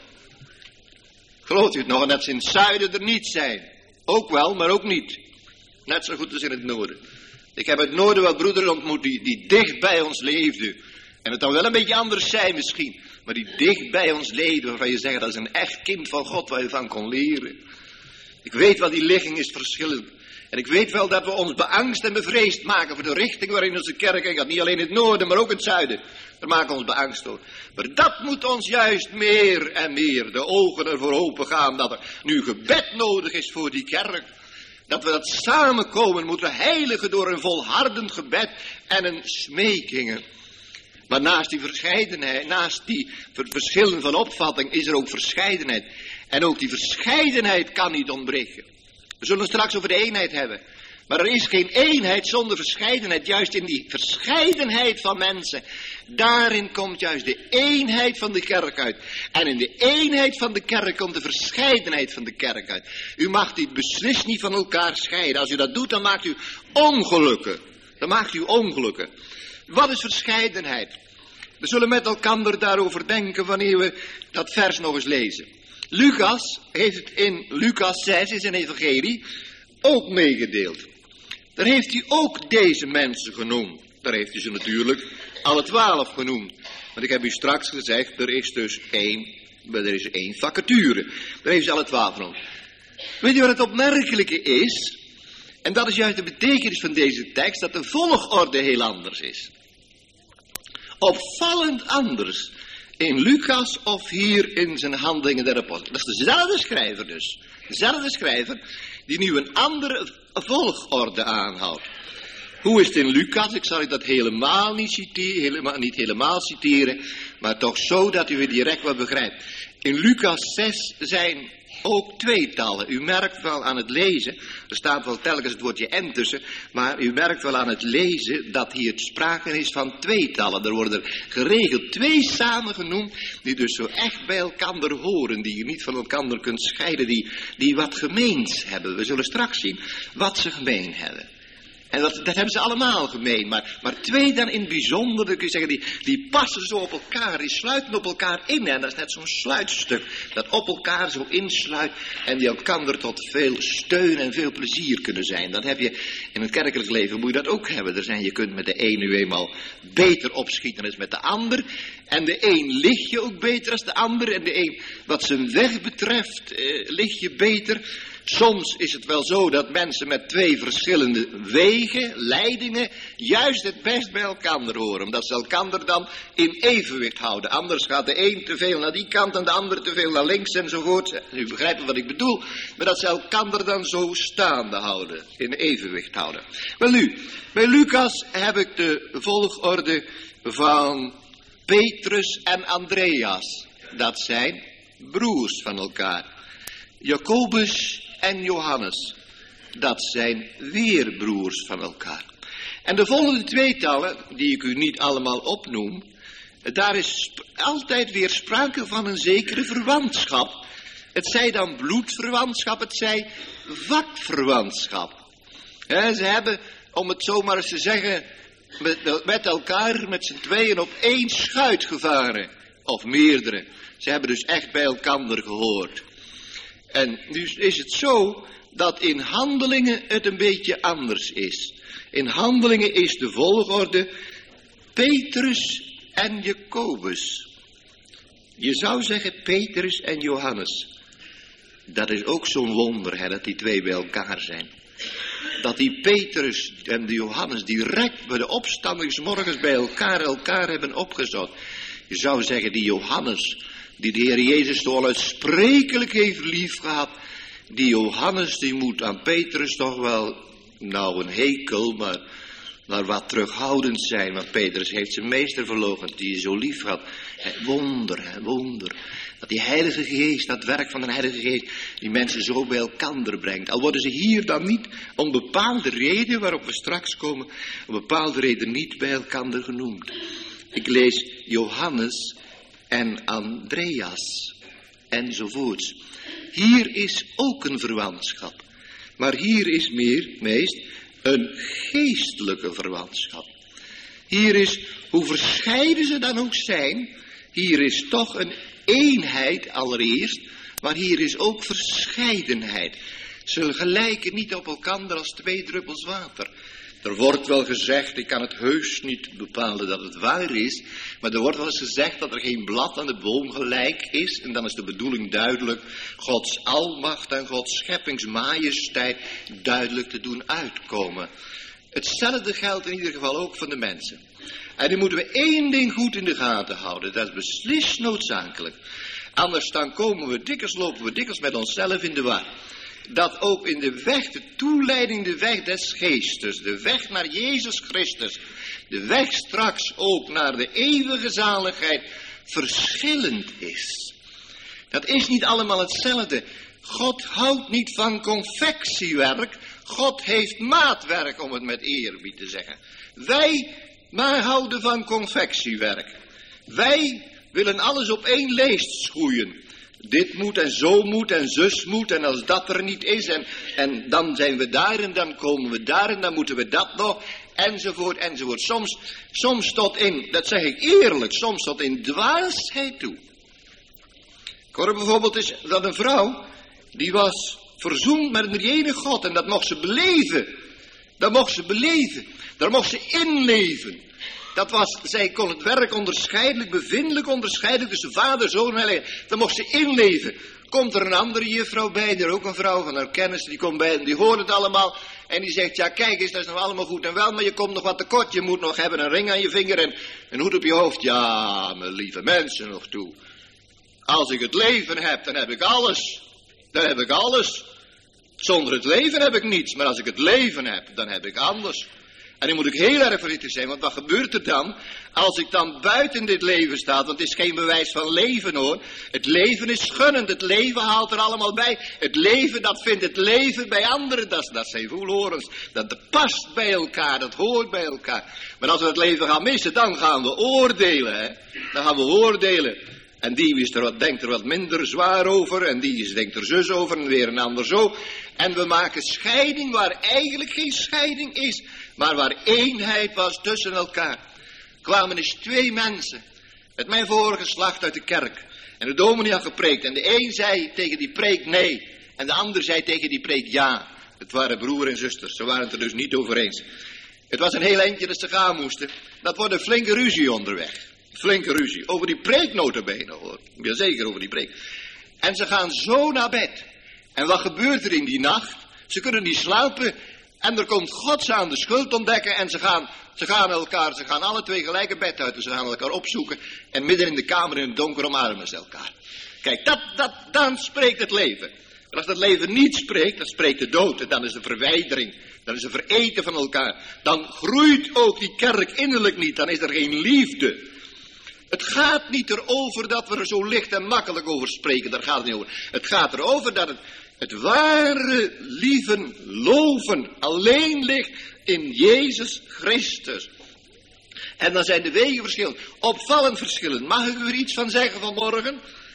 Gelooft u het nog? En dat ze in het Zuiden er niet zijn. Ook wel, maar ook niet. Net zo goed als in het Noorden. Ik heb in het Noorden wel broeders ontmoet die, die dicht bij ons leefden. En het dan wel een beetje anders zijn misschien. Maar die dicht bij ons leefden waarvan je zegt dat is een echt kind van God waar je van kon leren. Ik weet wel, die ligging is verschillend. En ik weet wel dat we ons beangst en bevreesd maken voor de richting waarin onze kerk gaat. Niet alleen het noorden, maar ook het zuiden. Daar maken we ons beangst door. Maar dat moet ons juist meer en meer de ogen ervoor open gaan. Dat er nu gebed nodig is voor die kerk. Dat we dat samenkomen moeten heiligen door een volhardend gebed en een smekingen. Maar naast die verscheidenheid, naast die verschillen van opvatting is er ook verscheidenheid. En ook die verscheidenheid kan niet ontbreken. We zullen het straks over de eenheid hebben. Maar er is geen eenheid zonder verscheidenheid. Juist in die verscheidenheid van mensen. Daarin komt juist de eenheid van de kerk uit. En in de eenheid van de kerk komt de verscheidenheid van de kerk uit. U mag die beslist niet van elkaar scheiden. Als u dat doet, dan maakt u ongelukken. Dan maakt u ongelukken. Wat is verscheidenheid? We zullen met elkaar daarover denken wanneer we dat vers nog eens lezen. Lucas heeft het in Lucas zes in zijn evangelie ook meegedeeld. Daar heeft hij ook deze mensen genoemd. Daar heeft hij ze natuurlijk alle twaalf genoemd. Want ik heb u straks gezegd, er is dus één, er is één vacature. Daar heeft ze alle twaalf genoemd. Weet je wat het opmerkelijke is? En dat is juist de betekenis van deze tekst, dat de volgorde heel anders is. Opvallend anders in Lucas of hier in zijn Handelingen der Apostelen. Dat is dezelfde schrijver dus. Dezelfde schrijver die nu een andere volgorde aanhoudt. Hoe is het in Lucas? Ik zal u dat helemaal niet citeren, helemaal, niet helemaal citeren, maar toch zo dat u het direct wat begrijpt. In Lucas zes zijn ook tweetallen. U merkt wel aan het lezen, er staat wel telkens het woordje en tussen, maar u merkt wel aan het lezen dat hier sprake is van tweetallen. Er worden er geregeld twee samen genoemd, die dus zo echt bij elkaar horen, die je niet van elkaar kunt scheiden, die, die wat gemeens hebben. We zullen straks zien wat ze gemeen hebben. En dat, dat hebben ze allemaal gemeen, maar, maar twee dan in het bijzonder, dan kun je zeggen, die, die passen zo op elkaar, die sluiten op elkaar in. En dat is net zo'n sluitstuk, dat op elkaar zo insluit en die elkaar tot veel steun en veel plezier kunnen zijn. Dat heb je in het kerkelijk leven, moet je dat ook hebben. Er zijn, je kunt met de een nu eenmaal beter opschieten dan met de ander. En de een ligt je ook beter als de ander. En de een, wat zijn weg betreft, eh, ligt je beter. Soms is het wel zo dat mensen met twee verschillende wegen, leidingen, juist het best bij elkaar horen. Omdat ze elkaar dan in evenwicht houden. Anders gaat de een te veel naar die kant en de ander te veel naar links enzovoort. U begrijpt wat ik bedoel. Maar dat ze elkaar dan zo staande houden, in evenwicht houden. Wel nu, bij Lucas heb ik de volgorde van Petrus en Andreas. Dat zijn broers van elkaar. Jacobus en Johannes, dat zijn weer broers van elkaar. En de volgende tweetallen, die ik u niet allemaal opnoem, daar is altijd weer sprake van een zekere verwantschap. Het zij dan bloedverwantschap, het zij vakverwantschap. He, ze hebben, om het zo maar eens te zeggen, met, met elkaar, met z'n tweeën op één schuit gevaren. Of meerdere. Ze hebben dus echt bij elkaar gehoord. En nu is het zo dat in Handelingen het een beetje anders is. In Handelingen is de volgorde Petrus en Jacobus. Je zou zeggen Petrus en Johannes. Dat is ook zo'n wonder, hè, dat die twee bij elkaar zijn. Dat die Petrus en de Johannes direct bij de opstandingsmorgens bij elkaar elkaar hebben opgezocht. Je zou zeggen die Johannes, die de Heer Jezus toch uitsprekelijk heeft lief gehad. Die Johannes, die moet aan Petrus toch wel, nou een hekel, maar, maar wat terughoudend zijn. Want Petrus heeft zijn meester verloochend, die hij zo lief had. He, wonder, he, wonder. Dat die Heilige Geest, dat werk van de Heilige Geest, die mensen zo bij elkaar brengt. Al worden ze hier dan niet, om bepaalde reden, waarop we straks komen, om bepaalde reden niet bij elkaar genoemd. Ik lees Johannes en Andreas enzovoorts. Hier is ook een verwantschap. Maar hier is meer, meest, een geestelijke verwantschap. Hier is, hoe verscheiden ze dan ook zijn, hier is toch een eenheid allereerst, maar hier is ook verscheidenheid. Ze gelijken niet op elkaar als twee druppels water. Er wordt wel gezegd, ik kan het heus niet bepalen dat het waar is, maar er wordt wel eens gezegd dat er geen blad aan de boom gelijk is. En dan is de bedoeling duidelijk Gods almacht en Gods scheppingsmajesteit duidelijk te doen uitkomen. Hetzelfde geldt in ieder geval ook van de mensen. En nu moeten we één ding goed in de gaten houden, dat is beslist noodzakelijk. Anders dan komen we dikwijls, lopen we dikwijls met onszelf in de war. Dat ook in de weg, de toeleiding, de weg des geestes, de weg naar Jezus Christus, de weg straks ook naar de eeuwige zaligheid, verschillend is. Dat is niet allemaal hetzelfde. God houdt niet van confectiewerk, God heeft maatwerk, om het met eerbied te zeggen. Wij maar houden van confectiewerk. Wij willen alles op één leest schoeien. Dit moet en zo moet en zus moet en als dat er niet is en, en dan zijn we daar en dan komen we daar en dan moeten we dat nog enzovoort enzovoort. Soms, soms tot in, dat zeg ik eerlijk, soms tot in dwaasheid toe. Ik hoorde bijvoorbeeld eens dat een vrouw, die was verzoend met een drie-enige God en dat mocht ze beleven. Dat mocht ze beleven, daar mocht ze inleven. Dat was, zij kon het werk onderscheidelijk, bevindelijk onderscheidelijk tussen vader, zoon en heilige. Daar mocht ze inleven. Komt er een andere juffrouw bij, er ook een vrouw van haar kennis, die komt bij en die hoort het allemaal. En die zegt, ja kijk eens, dat is nog allemaal goed en wel, maar je komt nog wat tekort. Je moet nog hebben een ring aan je vinger en een hoed op je hoofd. Ja, mijn lieve mensen nog toe. Als ik het leven heb, dan heb ik alles. Dan heb ik alles. Zonder het leven heb ik niets, maar als ik het leven heb, dan heb ik alles. En nu moet ik heel erg voorzichtig zijn, want wat gebeurt er dan als ik dan buiten dit leven sta? Want het is geen bewijs van leven hoor. Het leven is schunnend, het leven haalt er allemaal bij. Het leven, dat vindt het leven bij anderen, dat, dat zijn voelhorens. Dat past bij elkaar, dat hoort bij elkaar. Maar als we het leven gaan missen, dan gaan we oordelen. Hè? Dan gaan we oordelen. En die is er wat, denkt er wat minder zwaar over. En die is, denkt er zus over en weer een ander zo. En we maken scheiding waar eigenlijk geen scheiding is. Maar waar eenheid was tussen elkaar. Kwamen eens twee mensen. Met mijn vorige geslacht uit de kerk. En de dominee had gepreekt. En de een zei tegen die preek nee. En de ander zei tegen die preek ja. Het waren broer en zusters. Ze waren het er dus niet over eens. Het was een heel eindje dat ze gaan moesten. Dat wordt een flinke ruzie onderweg. Flinke ruzie. Over die preek nota bene hoor. Jazeker over die preek. En ze gaan zo naar bed. En wat gebeurt er in die nacht? Ze kunnen niet slapen. En er komt Gods aan de schuld ontdekken. En ze gaan, ze gaan elkaar, ze gaan alle twee gelijk een bed uit. En ze gaan elkaar opzoeken. En midden in de kamer in het donker omarmen ze elkaar. Kijk, dat, dat, dan spreekt het leven. En als dat leven niet spreekt, dan spreekt de dood. En dan is de verwijdering. Dan is er vereten van elkaar. Dan groeit ook die kerk innerlijk niet. Dan is er geen liefde. Het gaat niet erover dat we er zo licht en makkelijk over spreken. Daar gaat het niet over. Het gaat erover dat het, het ware lieven, loven alleen ligt in Jezus Christus. En dan zijn de wegen verschillend. Opvallend verschillend. Mag ik u er iets van zeggen vanmorgen?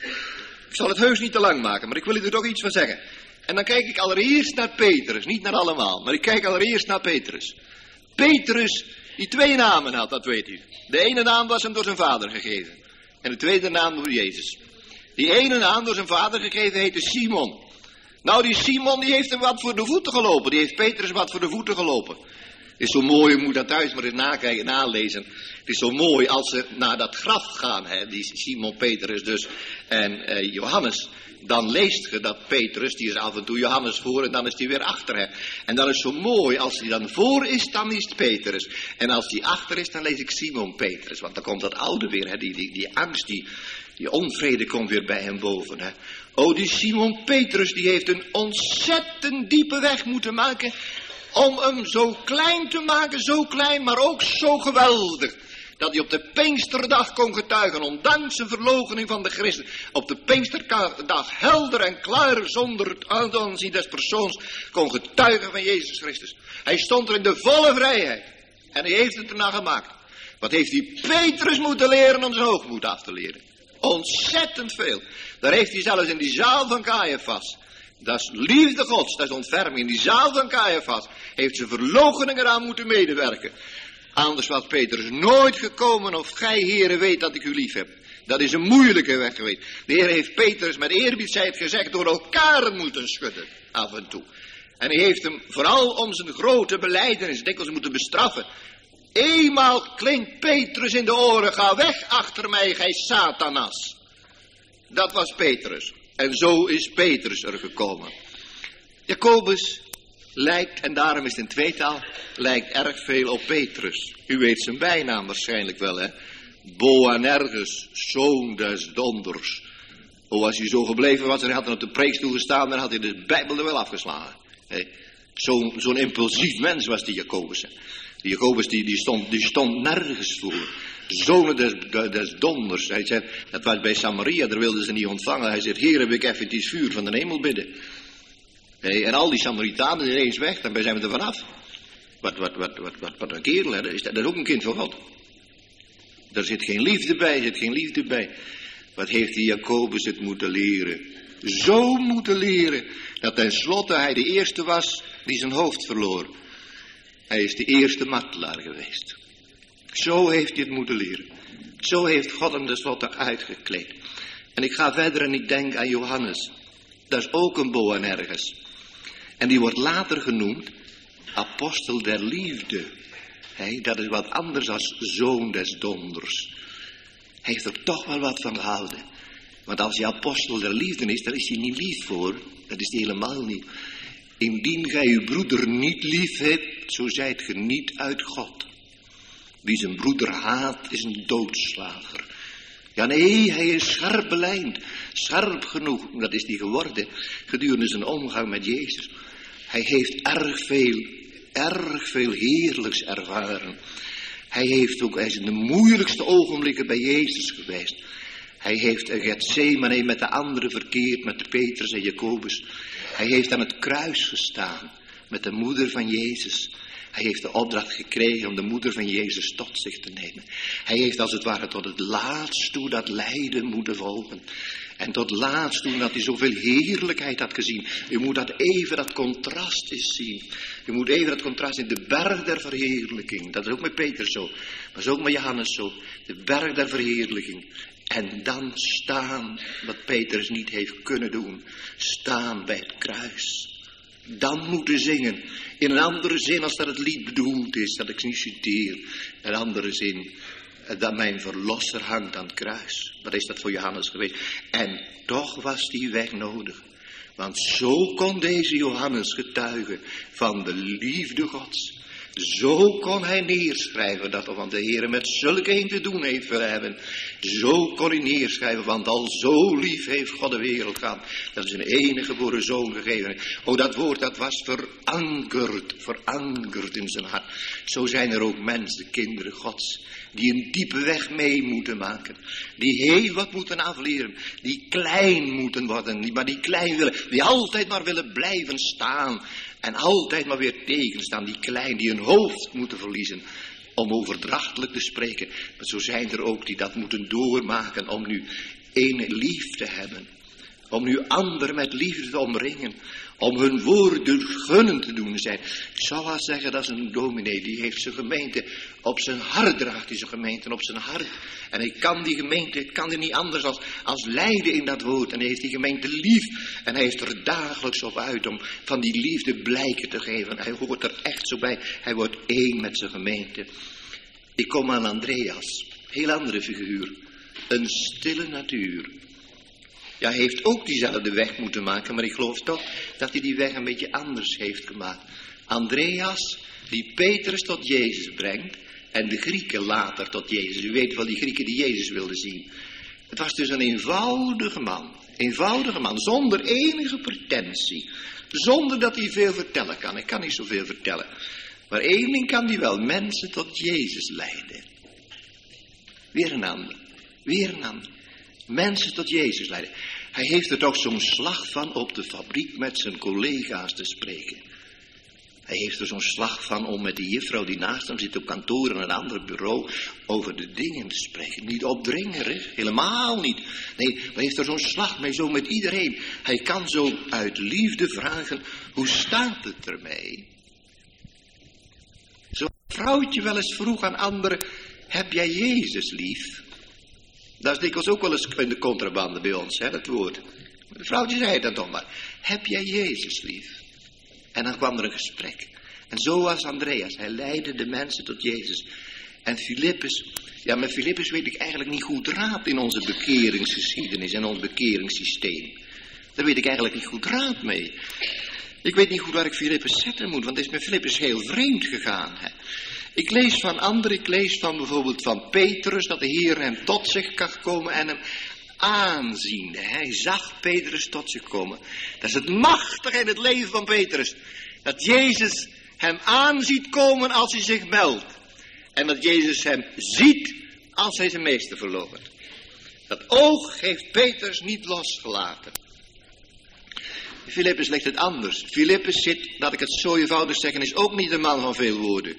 Ik zal het heus niet te lang maken, maar ik wil u er toch iets van zeggen. En dan kijk ik allereerst naar Petrus. Niet naar allemaal, maar ik kijk allereerst naar Petrus. Petrus, die twee namen had, dat weet u. De ene naam was hem door zijn vader gegeven. En de tweede naam door Jezus. Die ene naam door zijn vader gegeven heette Simon. Nou, die Simon die heeft hem wat voor de voeten gelopen. Die heeft Petrus wat voor de voeten gelopen. Het is zo mooi, je moet dat thuis maar eens nakijken, nalezen. Het is zo mooi als ze naar dat graf gaan, hè, die Simon, Petrus dus en uh, Johannes. Dan leest je dat Petrus, die is af en toe Johannes voor en dan is hij weer achter. Hè. En dan is het zo mooi, als hij dan voor is, dan is het Petrus. En als hij achter is, dan lees ik Simon Petrus. Want dan komt dat oude weer, hè, die, die, die angst, die, die onvrede komt weer bij hem boven. Hè. Oh, die Simon Petrus, die heeft een ontzettend diepe weg moeten maken om hem zo klein te maken, zo klein, maar ook zo geweldig. Dat hij op de Pinksterdag kon getuigen, ondanks zijn verloochening van de Christen. Op de Pinksterdag helder en klaar, zonder het aanzien des persoons, kon getuigen van Jezus Christus. Hij stond er in de volle vrijheid. En hij heeft het erna gemaakt. Wat heeft die Petrus moeten leren om zijn hoogmoed af te leren? Ontzettend veel. Daar heeft hij zelfs in die zaal van Caiaphas. Dat is liefde Gods, dat is ontferming. In die zaal van Caiaphas heeft zijn verloochening eraan moeten medewerken. Anders was Petrus nooit gekomen of gij heren weet dat ik u lief heb. Dat is een moeilijke weg geweest. De Heer heeft Petrus met eerbiedheid gezegd door elkaar moeten schudden af en toe. En hij heeft hem vooral om zijn grote belijdenis dikwijls moeten bestraffen. Eenmaal klinkt Petrus in de oren, ga weg achter mij, gij Satanas. Dat was Petrus. En zo is Petrus er gekomen. Jacobus lijkt, en daarom is het in tweetaal, lijkt erg veel op Petrus. U weet zijn bijnaam waarschijnlijk wel, hè. Boanerges, zoon des donders. Oh, als hij zo gebleven was en hij had er op de preekstoel gestaan, dan had hij de Bijbel er wel afgeslagen. Hey, Zo'n zo'n impulsief mens was die Jacobus. Hè. Die Jacobus die, die, stond, die stond nergens voor. Zonen des, des donders. Hij zei, dat was bij Samaria, daar wilden ze niet ontvangen. Hij zegt, hier heb ik even het vuur van de hemel bidden. Hey, en al die Samaritanen ineens weg, dan zijn we er vanaf. Wat, wat, wat, wat, wat, wat een kerel, hè. Dat, is, dat is ook een kind van God. Daar zit geen liefde bij, er zit geen liefde bij. Wat heeft die Jacobus het moeten leren? Zo moeten leren, dat tenslotte hij de eerste was die zijn hoofd verloor. Hij is de eerste martelaar geweest. Zo heeft hij het moeten leren. Zo heeft God hem tenslotte uitgekleed. En ik ga verder en ik denk aan Johannes. Dat is ook een Boanerges. En die wordt later genoemd apostel der liefde. Hey, dat is wat anders als zoon des donders. Hij heeft er toch wel wat van gehouden. Want als hij apostel der liefde is, dan is hij niet lief voor. Dat is hij helemaal niet. Indien gij uw broeder niet lief hebt, zo zijt ge niet uit God. Wie zijn broeder haat, is een doodslager. Ja nee, hij is scherp belijnd. Scherp genoeg, dat is hij geworden, gedurende zijn omgang met Jezus. Hij heeft erg veel, erg veel heerlijks ervaren. Hij heeft ook, hij is in de moeilijkste ogenblikken bij Jezus geweest. Hij heeft in Gethsemane met de anderen verkeerd, met Petrus en Jacobus. Hij heeft aan het kruis gestaan met de moeder van Jezus. Hij heeft de opdracht gekregen om de moeder van Jezus tot zich te nemen. Hij heeft als het ware tot het laatst toe dat lijden moeten volgen. En tot laatst toe dat hij zoveel heerlijkheid had gezien. U moet dat even, dat contrast eens zien. U moet even dat contrast in de berg der verheerlijking. Dat is ook met Petrus zo. Maar is ook met Johannes zo. De berg der verheerlijking. En dan staan, wat Petrus niet heeft kunnen doen. Staan bij het kruis. Dan moeten zingen. In een andere zin als dat het lied bedoeld is. Dat ik niet citeer. Een andere zin. Dat mijn verlosser hangt aan het kruis. Wat is dat voor Johannes geweest? En toch was die weg nodig. Want zo kon deze Johannes getuigen van de liefde Gods. Zo kon hij neerschrijven dat want de Heer met zulke een te doen heeft willen hebben. Zo kon hij neerschrijven, want al zo lief heeft God de wereld gehad. Dat is een enige geboren zoon gegeven. O, dat woord dat was verankerd, verankerd in zijn hart. Zo zijn er ook mensen, kinderen Gods, die een diepe weg mee moeten maken. Die heel wat moeten afleren. Die klein moeten worden, maar die klein willen, die altijd maar willen blijven staan. En altijd maar weer tegenstaan, die klein, die hun hoofd moeten verliezen. Om overdrachtelijk te spreken. Maar zo zijn er ook die dat moeten doormaken om nu één lief te hebben. Om nu anderen met liefde te omringen. Om hun woorden gunnen te doen zijn. Ik zou wel zeggen, dat is een dominee. Die heeft zijn gemeente op zijn hart, draagt hij zijn gemeente op zijn hart. En hij kan die gemeente, het kan hij niet anders als, als leiden in dat woord. En hij heeft die gemeente lief. En hij is er dagelijks op uit om van die liefde blijken te geven. Hij hoort er echt zo bij. Hij wordt één met zijn gemeente. Ik kom aan Andreas. Heel andere figuur. Een stille natuur. Ja, hij heeft ook diezelfde weg moeten maken, maar ik geloof toch dat hij die weg een beetje anders heeft gemaakt. Andreas, die Petrus tot Jezus brengt en de Grieken later tot Jezus. U weet wel, die Grieken die Jezus wilden zien. Het was dus een eenvoudige man, eenvoudige man, zonder enige pretentie. Zonder dat hij veel vertellen kan. Hij kan niet zoveel vertellen. Maar één ding kan hij wel, mensen tot Jezus leiden. Weer een ander, weer een ander. Mensen tot Jezus leiden. Hij heeft er toch zo'n slag van op de fabriek met zijn collega's te spreken. Hij heeft er zo'n slag van om met die juffrouw die naast hem zit op kantoor in een ander bureau over de dingen te spreken. Niet opdringerig, helemaal niet. Nee, hij heeft er zo'n slag mee, zo met iedereen. Hij kan zo uit liefde vragen, hoe staat het ermee? Zo'n vrouwtje wel eens vroeg aan anderen, heb jij Jezus lief? Dat is dikwijls ook wel eens in de contrabande bij ons, hè, dat woord. De vrouwtje zei het dan toch maar. Heb jij Jezus lief? En dan kwam er een gesprek. En zo was Andreas. Hij leidde de mensen tot Jezus. En Filippus, ja, met Filippus weet ik eigenlijk niet goed raad in onze bekeringsgeschiedenis en ons bekeringssysteem. Daar weet ik eigenlijk niet goed raad mee. Ik weet niet goed waar ik Filippus zetten moet, want het is met Filippus heel vreemd gegaan. Hè. Ik lees van anderen, ik lees van bijvoorbeeld van Petrus, dat de Heer hem tot zich kan komen en hem aanziende. Hij zag Petrus tot zich komen. Dat is het machtige in het leven van Petrus. Dat Jezus hem aanziet komen als hij zich meldt. En dat Jezus hem ziet als hij zijn meester verloochent. Dat oog heeft Petrus niet losgelaten. Filippus legt het anders. Filippus zit, laat ik het zo eenvoudig zeggen, is ook niet een man van veel woorden.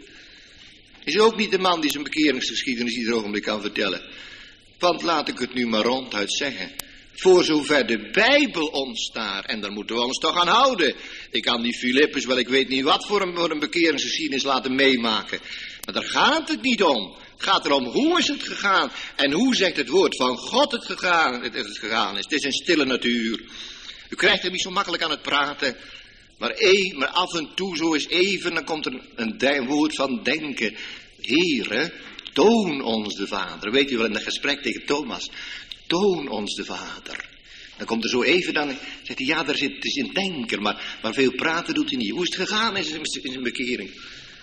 Is ook niet de man die zijn bekeringsgeschiedenis ieder ogenblik kan vertellen. Want laat ik het nu maar ronduit zeggen. Voor zover de Bijbel ontstaat, en daar moeten we ons toch aan houden. Ik kan die Filippus wel, ik weet niet wat voor een, voor een bekeringsgeschiedenis laten meemaken. Maar daar gaat het niet om. Het gaat erom, hoe is het gegaan? En hoe zegt het woord van God het gegaan, het, het gegaan is. Het is een stille natuur. U krijgt hem niet zo makkelijk aan het praten. Maar, e, maar af en toe zo eens even, dan komt er een, een, een woord van denken. Heere, toon ons de Vader. Weet u wel in dat gesprek tegen Thomas. Toon ons de Vader. Dan komt er zo even, dan zegt hij, ja, daar zit, het is een denker, maar, maar veel praten doet hij niet. Hoe is het gegaan in zijn, in zijn bekering?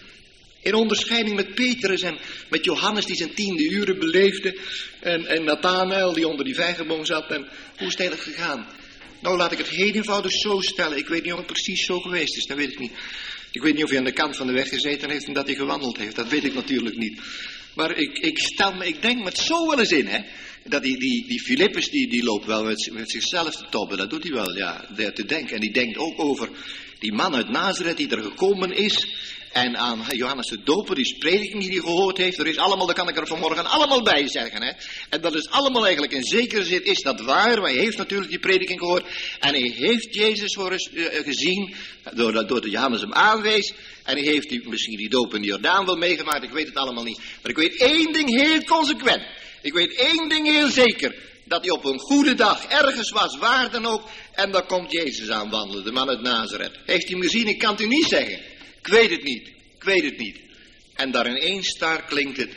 In onderscheiding met Petrus en met Johannes die zijn tiende uren beleefde. En, en Nathanael die onder die vijgenboom zat. En hoe is het eigenlijk gegaan? Nou, laat ik het heel eenvoudig zo stellen. Ik weet niet of het precies zo geweest is, dat weet ik niet. Ik weet niet of hij aan de kant van de weg gezeten heeft en dat hij gewandeld heeft. Dat weet ik natuurlijk niet. Maar ik, ik stel me, ik denk me het zo wel eens in, hè. Dat die, die, die Filippus, die, die loopt wel met, met zichzelf te tobben. Dat doet hij wel, ja, te denken. En die denkt ook over die man uit Nazareth die er gekomen is. En aan Johannes de Doper, die prediking die hij gehoord heeft. Er is allemaal, daar kan ik er vanmorgen allemaal bij zeggen. Hè. En dat is allemaal eigenlijk, in zekere zin is dat waar. Maar hij heeft natuurlijk die prediking gehoord. En hij heeft Jezus voor eens, uh, gezien. Doordat door Johannes hem aanwees. En hij heeft die, misschien die doop in de Jordaan wel meegemaakt. Ik weet het allemaal niet. Maar ik weet één ding heel consequent. Ik weet één ding heel zeker. Dat hij op een goede dag ergens was, waar dan ook. En dan komt Jezus aanwandelen, de man uit Nazareth. Heeft hij hem gezien? Ik kan het u niet zeggen. Ik weet het niet, ik weet het niet. En daar in één star klinkt het,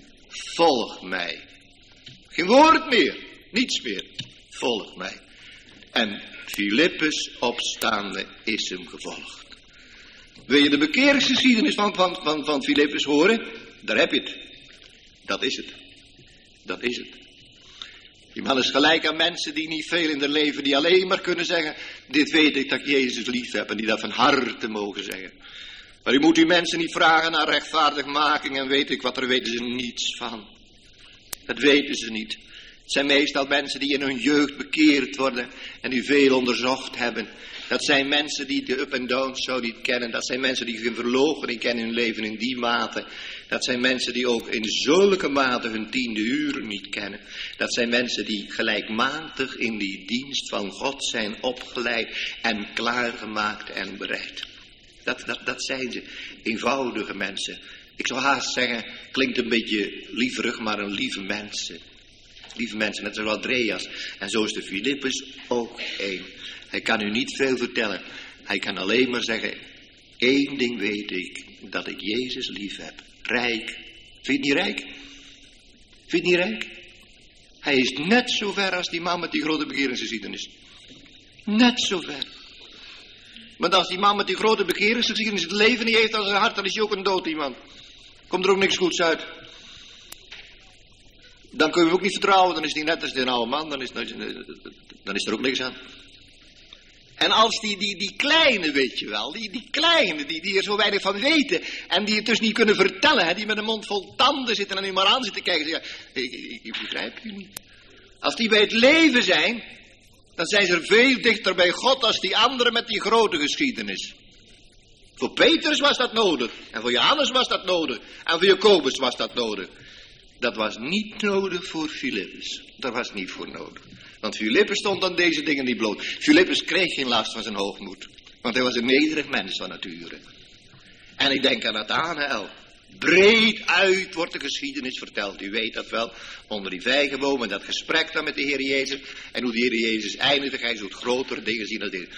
volg mij. Geen woord meer, niets meer, volg mij. En Filippus opstaande is hem gevolgd. Wil je de bekeringsgeschiedenis van, van, van, van Filippus horen? Daar heb je het. Dat is het. Dat is het. Die man is gelijk aan mensen die niet veel in hun leven, die alleen maar kunnen zeggen, dit weet ik dat ik Jezus lief heb en die dat van harte mogen zeggen. Maar u moet die mensen niet vragen naar rechtvaardigmaking en weet ik wat, daar weten ze niets van. Dat weten ze niet. Het zijn meestal mensen die in hun jeugd bekeerd worden en die veel onderzocht hebben. Dat zijn mensen die de up en downs zo niet kennen. Dat zijn mensen die geen verloochening kennen in hun leven in die mate. Dat zijn mensen die ook in zulke mate hun tiende uur niet kennen. Dat zijn mensen die gelijkmatig in die dienst van God zijn opgeleid en klaargemaakt en bereid. Dat, dat, dat zijn ze, eenvoudige mensen. Ik zou haast zeggen, klinkt een beetje lieverig, maar een lieve mensen. Lieve mensen, net zoals Andreas. En zo is de Filippus ook één. Hij kan u niet veel vertellen. Hij kan alleen maar zeggen, één ding weet ik, dat ik Jezus lief heb. Rijk. Vind je het niet rijk? Vind je het niet rijk? Hij is net zo ver als die man met die grote bekeringsgeschiedenis. Net zo ver. Maar als die man met die grote bekeringsgeschiedenis het leven niet heeft als zijn hart, dan is hij ook een dood iemand. Komt er ook niks goeds uit. Dan kun je hem ook niet vertrouwen, dan is hij net als een oude man, dan is, dan is er ook niks aan. En als die, die, die kleine, weet je wel, die, die kleine, die, die er zo weinig van weten en die het dus niet kunnen vertellen, hè, die met een mond vol tanden zitten en nu maar aan zitten kijken, zeggen, ik, ik, ik begrijp u niet. Als die bij het leven zijn, dan zijn ze er veel dichter bij God als die anderen met die grote geschiedenis. Voor Petrus was dat nodig, en voor Johannes was dat nodig, en voor Jacobus was dat nodig. Dat was niet nodig voor Filippus, daar was niet voor nodig. Want Filippus stond aan deze dingen niet bloot. Filippus kreeg geen last van zijn hoogmoed. Want hij was een nederig mens van nature. En ik denk aan Nathanael. Breed uit wordt de geschiedenis verteld. U weet dat wel. Onder die vijgenboom en dat gesprek dan met de Heer Jezus. En hoe de Heer Jezus eindigde. Hij zult grotere dingen zien dan dit.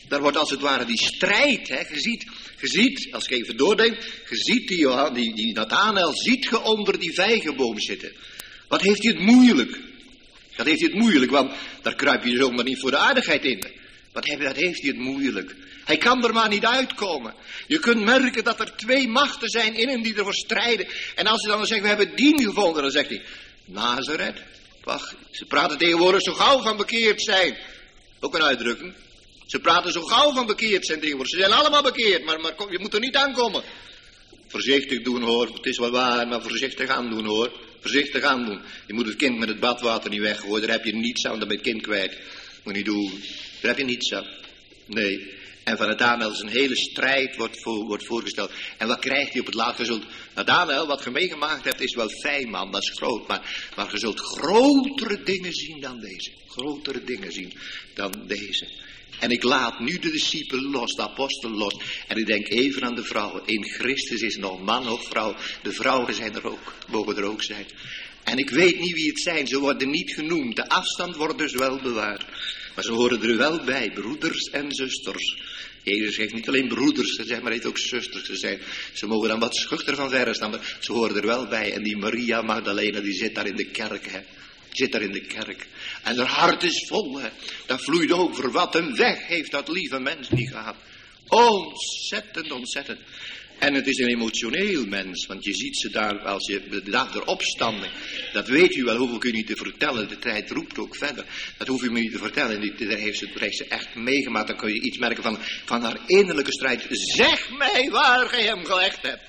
Daar wordt als het ware die strijd, hè. Je ziet, je ziet, als je even doordenkt, je ziet die, Johan, die, die Nathanael, ziet je onder die vijgenboom zitten. Wat heeft hij het moeilijk? Dat heeft hij het moeilijk, want daar kruip je zomaar niet voor de aardigheid in. Wat heeft, dat heeft hij het moeilijk. Hij kan er maar niet uitkomen. Je kunt merken dat er twee machten zijn in hem die ervoor strijden. En als hij dan zegt, we hebben dien gevonden, dan zegt hij, Nazareth. Wacht, ze praten tegenwoordig zo gauw van bekeerd zijn. Ook een uitdrukking. Ze praten zo gauw van bekeerd zijn tegenwoordig. Ze zijn allemaal bekeerd, maar, maar kom, je moet er niet aankomen. Voorzichtig doen hoor, het is wel waar, maar voorzichtig aan doen hoor. Voorzichtig aan doen. Je moet het kind met het badwater niet weggooien, daar heb je niets aan, dan ben je het kind kwijt. Moet je niet doen, daar heb je niets aan. Nee. En van Nathanael zijn hele strijd wordt, voor, wordt voorgesteld. En wat krijgt hij op het laatste? Je zult, Nathanael, wat je meegemaakt hebt, is wel fijn man, dat is groot. Maar, maar je zult grotere dingen zien dan deze. Grotere dingen zien dan deze. En ik laat nu de discipelen los, de apostelen los. En ik denk even aan de vrouwen. In Christus is nog man of vrouw. De vrouwen zijn er ook, mogen er ook zijn. En ik weet niet wie het zijn, ze worden niet genoemd. De afstand wordt dus wel bewaard. Maar ze horen er wel bij, broeders en zusters. Jezus heeft niet alleen broeders, ze zijn maar heeft ook zusters. Ze, zijn, ze mogen dan wat schuchter van verre staan, maar ze horen er wel bij. En die Maria Magdalena, die zit daar in de kerk, hè. Zit daar in de kerk. En haar hart is vol, hè. Dat vloeit over. Wat een weg heeft dat lieve mens niet gehad. Ontzettend, ontzettend. En het is een emotioneel mens, want je ziet ze daar, als je de dag der opstanding, dat weet u wel, hoef ik u niet te vertellen, de tijd roept ook verder, dat hoef u me niet te vertellen, die, daar heeft ze, daar heeft ze echt meegemaakt, dan kun je iets merken van, van haar innerlijke strijd, zeg mij waar gij hem gelegd hebt.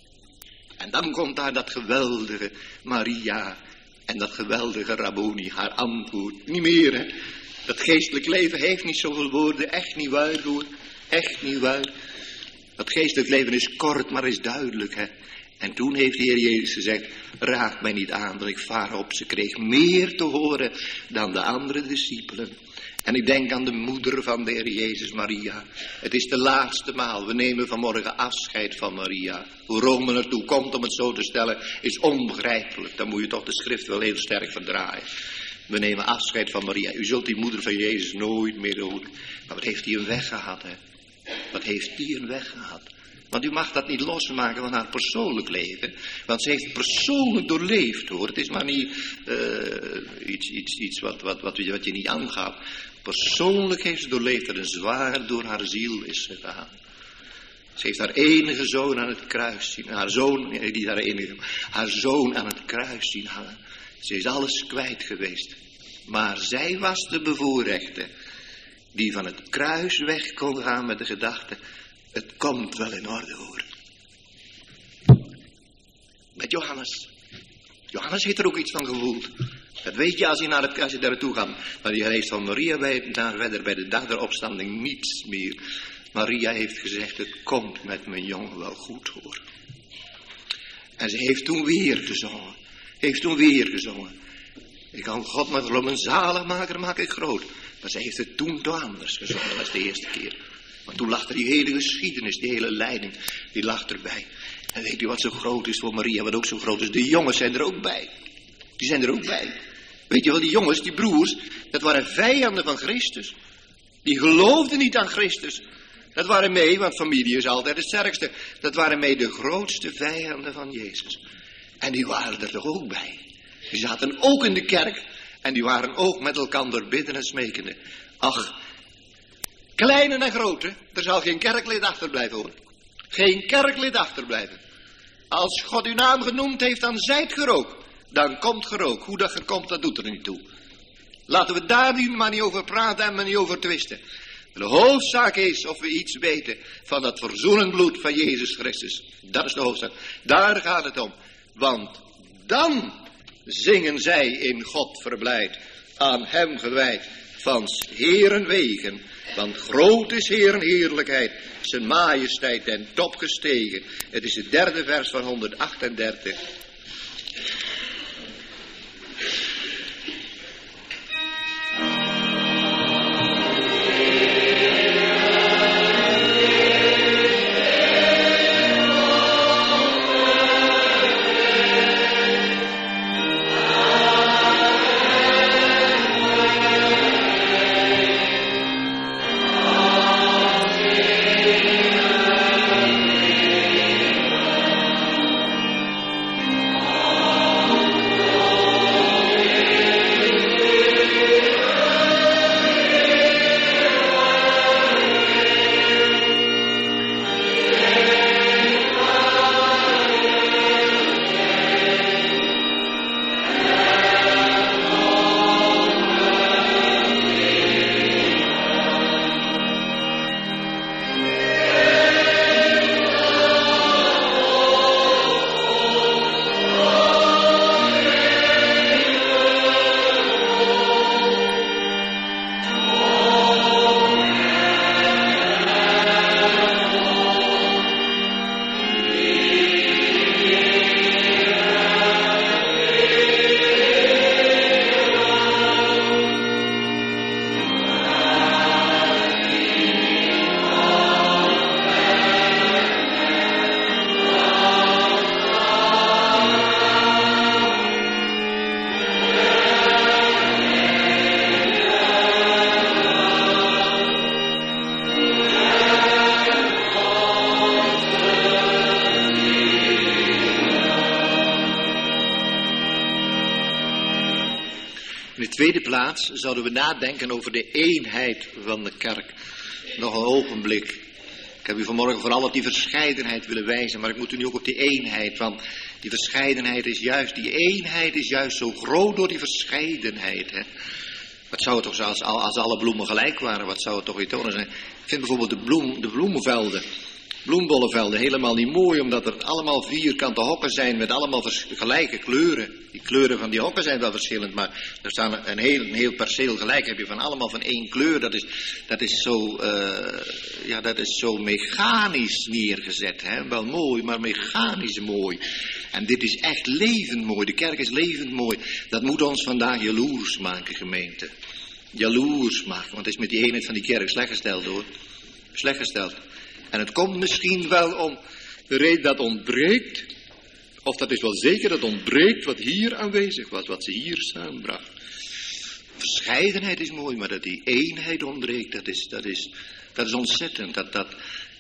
En dan komt daar dat geweldige Maria, en dat geweldige Rabboni, haar antwoord, niet meer hè, dat geestelijk leven heeft niet zoveel woorden, echt niet waar hoor, echt niet waar. Dat geestelijk leven is kort, maar is duidelijk, hè. En toen heeft de Heer Jezus gezegd, raak mij niet aan, want ik vaar op. Ze kreeg meer te horen dan de andere discipelen. En ik denk aan de moeder van de Heer Jezus, Maria. Het is de laatste maal, we nemen vanmorgen afscheid van Maria. Hoe Rome ertoe komt om het zo te stellen, is onbegrijpelijk. Dan moet je toch de schrift wel heel sterk verdraaien. We nemen afscheid van Maria. U zult die moeder van Jezus nooit meer horen. Maar wat heeft hij een weg gehad, hè? Wat heeft die een weg gehad? Want u mag dat niet losmaken van haar persoonlijk leven. Want ze heeft persoonlijk doorleefd hoor. Het is maar niet uh, iets, iets, iets wat, wat, wat, wat je niet aangaat. Persoonlijk heeft ze doorleefd dat een zwaar door haar ziel is gegaan. Ze heeft haar enige zoon aan het kruis zien. Haar zoon, nee, niet haar enige, haar zoon aan het kruis zien hangen. Ze is alles kwijt geweest. Maar zij was de bevoorrechte. Die van het kruis weg kon gaan met de gedachte, het komt wel in orde hoor. Met Johannes. Johannes heeft er ook iets van gevoeld. Dat weet je als je, naar het, als je daar naartoe gaat. Maar die heeft van Maria bij, daar verder bij de dag der opstanding niets meer. Maria heeft gezegd, het komt met mijn jongen wel goed hoor. En ze heeft toen weer gezongen. Heeft toen weer gezongen. Ik kan God met een zaligmaker maak ik groot. Maar ze heeft het toen toch anders gezongen dan de eerste keer. Want toen lag er die hele geschiedenis, die hele leiding, die lag erbij. En weet u wat zo groot is voor Maria, wat ook zo groot is? De jongens zijn er ook bij. Die zijn er ook bij. Weet je wel, die jongens, die broers, dat waren vijanden van Christus. Die geloofden niet aan Christus. Dat waren mee, want familie is altijd het sterkste. Dat waren mee de grootste vijanden van Jezus. En die waren er toch ook bij. Die zaten ook in de kerk. En die waren ook met elkaar bidden en smekende. Ach, kleine en grote, er zal geen kerklid achterblijven hoor. Geen kerklid achterblijven. Als God uw naam genoemd heeft, dan zijt ge er ook. Dan komt ge er ook. Hoe dat ge komt, dat doet er niet toe. Laten we daar nu maar niet over praten en maar niet over twisten. De hoofdzaak is of we iets weten van dat verzoenend bloed van Jezus Christus. Dat is de hoofdzaak. Daar gaat het om. Want dan zingen zij in God verblijd, aan hem gewijd, van 's Heeren wegen. Want groot is Heeren heerlijkheid, zijn majesteit ten top gestegen. Het is het derde vers van honderdachtendertig. Oh tweede plaats zouden we nadenken over de eenheid van de kerk. Nog een ogenblik. Ik heb u vanmorgen vooral op die verscheidenheid willen wijzen, maar ik moet u nu ook op die eenheid, want die verscheidenheid is juist, die eenheid is juist zo groot door die verscheidenheid. Hè. Wat zou het toch zijn als, als alle bloemen gelijk waren, wat zou het toch weer tonen zijn? Ik vind bijvoorbeeld de, bloem, de bloemenvelden, bloembollenvelden helemaal niet mooi, omdat er allemaal vierkante hokken zijn met allemaal vers, gelijke kleuren. Die kleuren van die hokken zijn wel verschillend, maar er staan een heel, een heel perceel gelijk, heb je van allemaal van één kleur. Dat is, dat is, zo, uh, ja, dat is zo mechanisch neergezet, hè? Wel mooi, maar mechanisch mooi. En dit is echt levend mooi, de kerk is levend mooi. Dat moet ons vandaag jaloers maken, gemeente. Jaloers maken, want het is met die eenheid van die kerk slecht gesteld, hoor. Slecht gesteld. En het komt misschien wel om de reden dat ontbreekt, of dat is wel zeker dat ontbreekt wat hier aanwezig was, wat ze hier samenbracht. Verscheidenheid is mooi, maar dat die eenheid ontbreekt, dat is, dat is, dat is ontzettend. Dat, dat,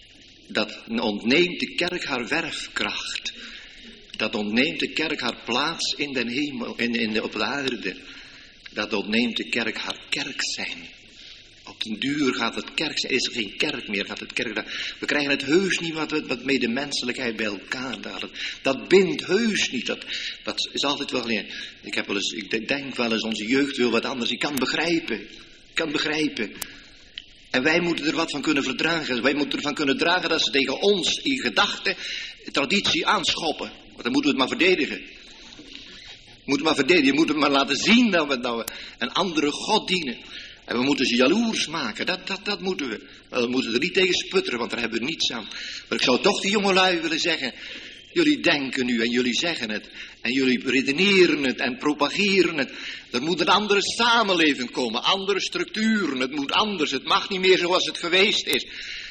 dat ontneemt de kerk haar werfkracht. Dat ontneemt de kerk haar plaats in den hemel, in, in de, op de aarde. Dat ontneemt de kerk haar kerk zijn. Op den duur gaat het kerk zijn, is er geen kerk meer, gaat het kerk. We krijgen het heus niet wat, wat met de menselijkheid bij elkaar daalt. Dat bindt heus niet, dat, dat is altijd wel. Ik heb wel eens, ik denk wel eens, onze jeugd wil wat anders. Ik kan begrijpen, ik kan begrijpen. En wij moeten er wat van kunnen verdragen. Wij moeten ervan kunnen dragen dat ze tegen ons in gedachten traditie aanschoppen. Want dan moeten we het maar verdedigen. We moeten het maar verdedigen, je moet het maar laten zien dat we, dat we een andere God dienen. En we moeten ze jaloers maken, dat, dat, dat moeten we. Maar we moeten er niet tegen sputteren, want daar hebben we niets aan. Maar ik zou toch die jongelui willen zeggen, jullie denken nu en jullie zeggen het. En jullie redeneren het en propageren het. Er moet een andere samenleving komen, andere structuren. Het moet anders, het mag niet meer zoals het geweest is.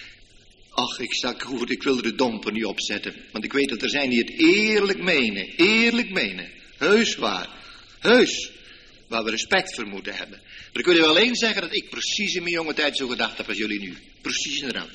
Ach, ik, sta, ik wil er de domper niet op zetten. Want ik weet dat er zijn die het eerlijk menen, eerlijk menen. Heus waar, heus. Waar we respect voor moeten hebben. Maar ik wil je wel eens zeggen dat ik precies in mijn jonge tijd zo gedacht heb als jullie nu. Precies inderdaad.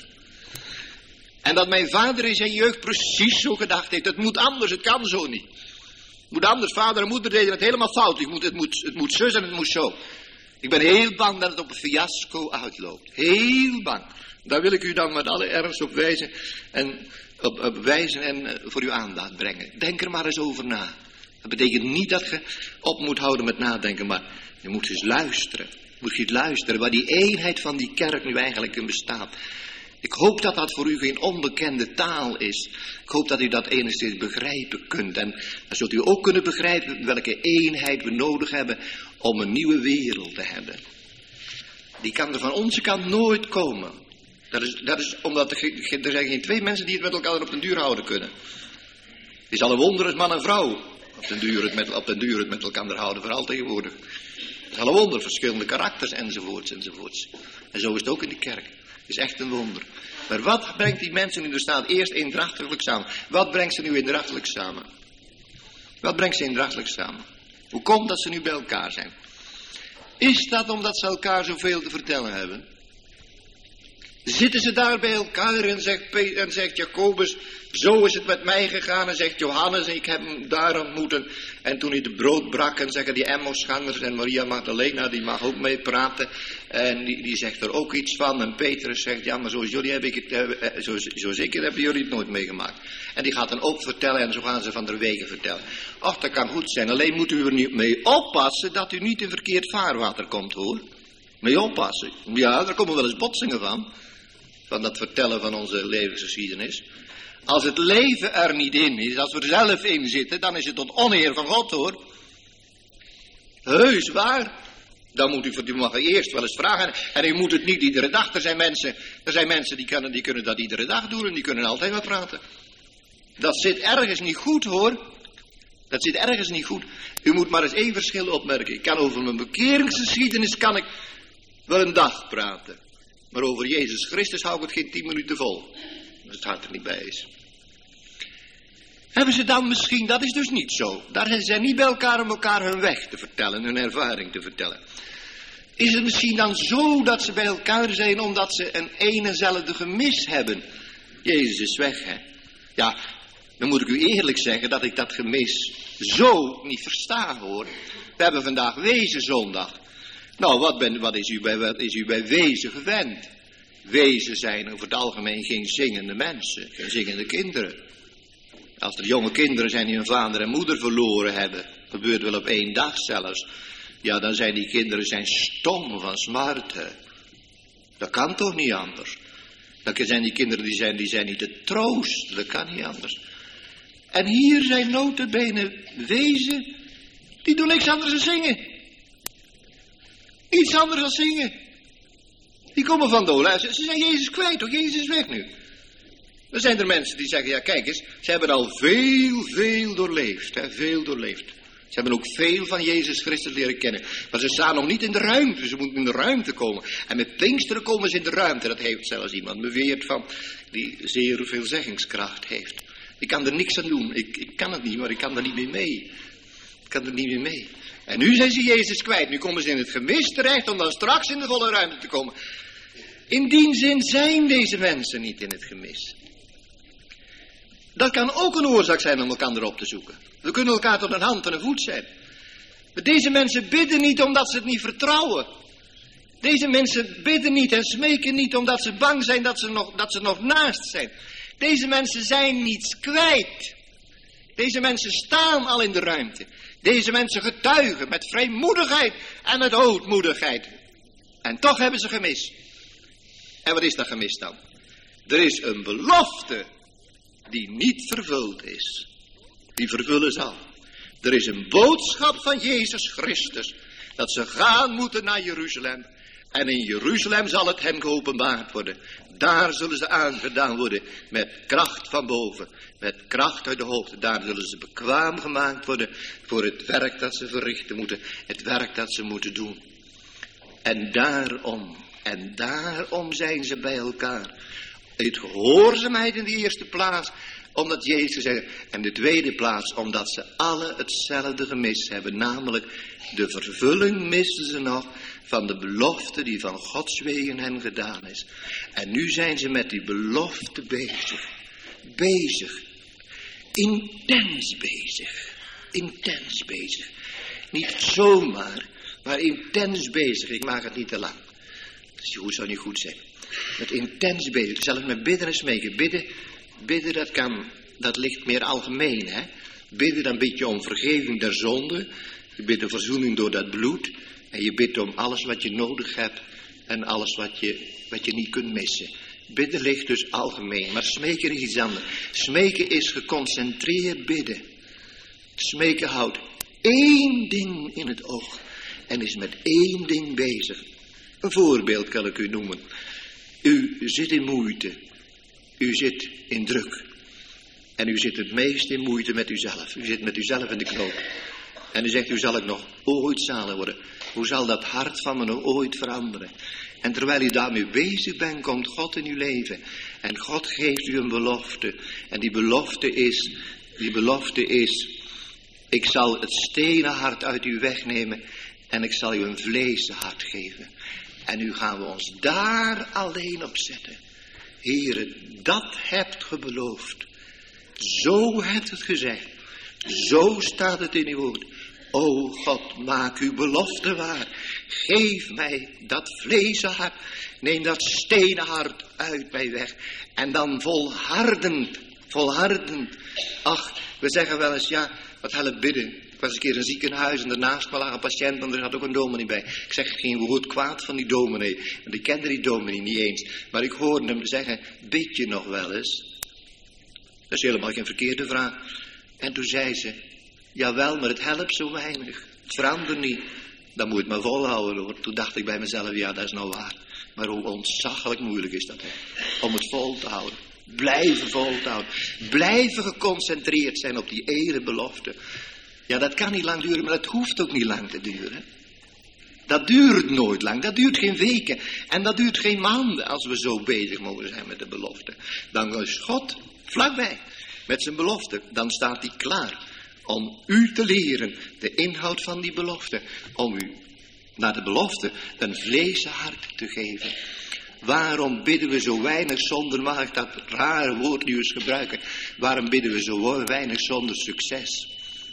En dat mijn vader in zijn jeugd precies zo gedacht heeft. Het moet anders, het kan zo niet. Het moet anders, vader en moeder deden het helemaal fout. Het moet, het moet, het moet zus en het moet zo. Ik ben heel bang dat het op een fiasco uitloopt. Heel bang. Daar wil ik u dan met alle ernst op wijzen. En op, op wijzen en uh, voor uw aandacht brengen. Denk er maar eens over na. Dat betekent niet dat je op moet houden met nadenken, maar je moet eens luisteren. Moet je eens luisteren waar die eenheid van die kerk nu eigenlijk in bestaat. Ik hoop dat dat voor u geen onbekende taal is. Ik hoop dat u dat enigszins begrijpen kunt. En dan zult u ook kunnen begrijpen welke eenheid we nodig hebben om een nieuwe wereld te hebben. Die kan er van onze kant nooit komen. Dat is, dat is omdat er, er zijn geen twee mensen die het met elkaar op den duur houden kunnen. Het is al een wonder als man en vrouw op den duur het met, op den duur het met elkaar houden, vooral tegenwoordig. Het is al een wonder, verschillende karakters enzovoorts enzovoorts. En zo is het ook in de kerk. Het is echt een wonder. Maar wat brengt die mensen nu, er staat eerst eendrachtelijk samen. Wat brengt ze nu eendrachtelijk samen? Wat brengt ze eendrachtelijk samen? Hoe komt dat ze nu bij elkaar zijn? Is dat omdat ze elkaar zoveel te vertellen hebben? Zitten ze daar bij elkaar en zegt, en zegt Jacobus, zo is het met mij gegaan. En zegt Johannes, ik heb hem daar ontmoet. En toen hij de brood brak en zeggen die Emmausgangers en Maria Magdalena, die mag ook mee praten. En die, die zegt er ook iets van. En Petrus zegt, ja maar zoals jullie heb ik het, eh, zo, zoals ik het hebben jullie het nooit meegemaakt. En die gaat dan ook vertellen en zo gaan ze van der wegen vertellen. Och, dat kan goed zijn. Alleen moet u er niet mee oppassen dat u niet in verkeerd vaarwater komt, hoor. Mee oppassen. Ja, daar komen wel eens botsingen van. Van dat vertellen van onze levensgeschiedenis. Als het leven er niet in is, als we er zelf in zitten, dan is het tot oneer van God, hoor. Heus waar. Dan moet u, u mag eerst wel eens vragen. En u moet het niet iedere dag. Er zijn mensen, er zijn mensen die, kunnen, die kunnen dat iedere dag doen en die kunnen altijd wel praten. Dat zit ergens niet goed, hoor. Dat zit ergens niet goed. U moet maar eens één verschil opmerken. Ik kan over mijn bekeringsgeschiedenis kan ik wel een dag praten. Maar over Jezus Christus hou ik het geen tien minuten vol. Als het hart er niet bij is. Hebben ze dan misschien, dat is dus niet zo. Daar zijn ze niet bij elkaar om elkaar hun weg te vertellen, hun ervaring te vertellen. Is het misschien dan zo dat ze bij elkaar zijn omdat ze een eenzelfde gemis hebben? Jezus is weg, hè. Ja, Dan moet ik u eerlijk zeggen dat ik dat gemis zo niet versta, hoor. We hebben vandaag Wezenzondag. Nou, wat, ben, wat, is u bij, wat is u bij wezen gewend? Wezen zijn over het algemeen geen zingende mensen, geen zingende kinderen. Als er jonge kinderen zijn die hun vader en moeder verloren hebben, gebeurt wel op één dag zelfs, ja, dan zijn die kinderen zijn stom van smarte. Dat kan toch niet anders? Dan zijn die kinderen die zijn, die zijn niet te troosten, dat kan niet anders. En hier zijn nota bene wezen, die doen niks anders dan zingen. Niets anders dan zingen. Die komen van dolen. Ze, ze zijn Jezus kwijt, toch? Jezus is weg nu. Dan zijn er mensen die zeggen, ja kijk eens, ze hebben al veel, veel doorleefd. Hè, veel doorleefd. Ze hebben ook veel van Jezus Christus leren kennen. Maar ze staan nog niet in de ruimte. Ze moeten in de ruimte komen. En met Pinksteren komen ze in de ruimte. Dat heeft zelfs iemand beweerd van, die zeer veel zeggingskracht heeft. Ik kan er niks aan doen. Ik, ik kan het niet, maar ik kan er niet meer mee. Ik kan er niet meer mee. En nu zijn ze Jezus kwijt. Nu komen ze in het gemis terecht om dan straks in de volle ruimte te komen. In die zin zijn deze mensen niet in het gemis. Dat kan ook een oorzaak zijn om elkaar erop te zoeken. We kunnen elkaar tot een hand en een voet zijn. Maar deze mensen bidden niet omdat ze het niet vertrouwen. Deze mensen bidden niet en smeken niet omdat ze bang zijn dat ze nog, dat ze nog naast zijn. Deze mensen zijn niets kwijt. Deze mensen staan al in de ruimte. Deze mensen getuigen met vrijmoedigheid en met ootmoedigheid. En toch hebben ze gemist. En wat is dat gemist dan? Er is een belofte die niet vervuld is. Die vervullen zal. Er is een boodschap van Jezus Christus. Dat ze gaan moeten naar Jeruzalem. En in Jeruzalem zal het hen geopenbaard worden. Daar zullen ze aangedaan worden met kracht van boven. Met kracht uit de hoogte. Daar zullen ze bekwaam gemaakt worden voor het werk dat ze verrichten moeten. Het werk dat ze moeten doen. En daarom, en daarom zijn ze bij elkaar. Het gehoorzaamheid in de eerste plaats, omdat Jezus zegt. En de tweede plaats, omdat ze alle hetzelfde gemist hebben. Namelijk, de vervulling missen ze nog van de belofte die van Gods wegen hen gedaan is. En nu zijn ze met die belofte bezig. Bezig. Intens bezig. Intens bezig. Niet zomaar, maar intens bezig. Ik maak het niet te lang. Dat zou niet goed zijn. Met intens bezig. Zelfs met bidden en smeken. Bidden, bidden dat kan, dat ligt meer algemeen, hè. Bidden, dan bid je om vergeving der zonde. Je bidt om verzoening door dat bloed. En je bidt om alles wat je nodig hebt. En alles wat je, wat je niet kunt missen. Bidden ligt dus algemeen. Maar smeken is iets anders. Smeken is geconcentreerd bidden. Smeken houdt één ding in het oog. En is met één ding bezig. Een voorbeeld kan ik u noemen. U zit in moeite. U zit in druk. En u zit het meest in moeite met uzelf. U zit met uzelf in de knoop. En u zegt, u zal ik nog ooit zalig worden. Hoe zal dat hart van me nog ooit veranderen? En terwijl u daarmee bezig bent, komt God in uw leven. En God geeft u een belofte. En die belofte is, die belofte is, ik zal het stenen hart uit u wegnemen. En ik zal u een vleesen hart geven. En nu gaan we ons daar alleen op zetten. Heere, dat hebt ge beloofd. Zo hebt het gezegd. Zo staat het in uw woord. O God, maak uw belofte waar. Geef mij dat vleesen hart. Neem dat stenen hart uit mij weg. En dan volhardend, volhardend. Ach, we zeggen wel eens, ja, wat helpt bidden. Ik was een keer in een ziekenhuis en daarnaast lag een patiënt, want er had ook een dominee bij. Ik zeg geen woord kwaad van die dominee, want ik kende die dominee niet eens. Maar ik hoorde hem zeggen, bid je nog wel eens? Dat is helemaal geen verkeerde vraag. En toen zei ze, jawel, maar het helpt zo weinig. Het verandert niet. Dan moet je het maar volhouden, hoor. Toen dacht ik bij mezelf, ja, dat is nou waar. Maar hoe ontzaglijk moeilijk is dat, hè? Om het vol te houden. Blijven vol te houden. Blijven geconcentreerd zijn op die ene belofte. Ja, dat kan niet lang duren, maar dat hoeft ook niet lang te duren. Dat duurt nooit lang, dat duurt geen weken. En dat duurt geen maanden als we zo bezig mogen zijn met de belofte. Dan is God vlakbij met zijn belofte. Dan staat hij klaar om u te leren de inhoud van die belofte. Om u naar de belofte een vleesen hart te geven. Waarom bidden we zo weinig zonder, mag ik dat rare woord nu eens gebruiken, waarom bidden we zo weinig zonder succes?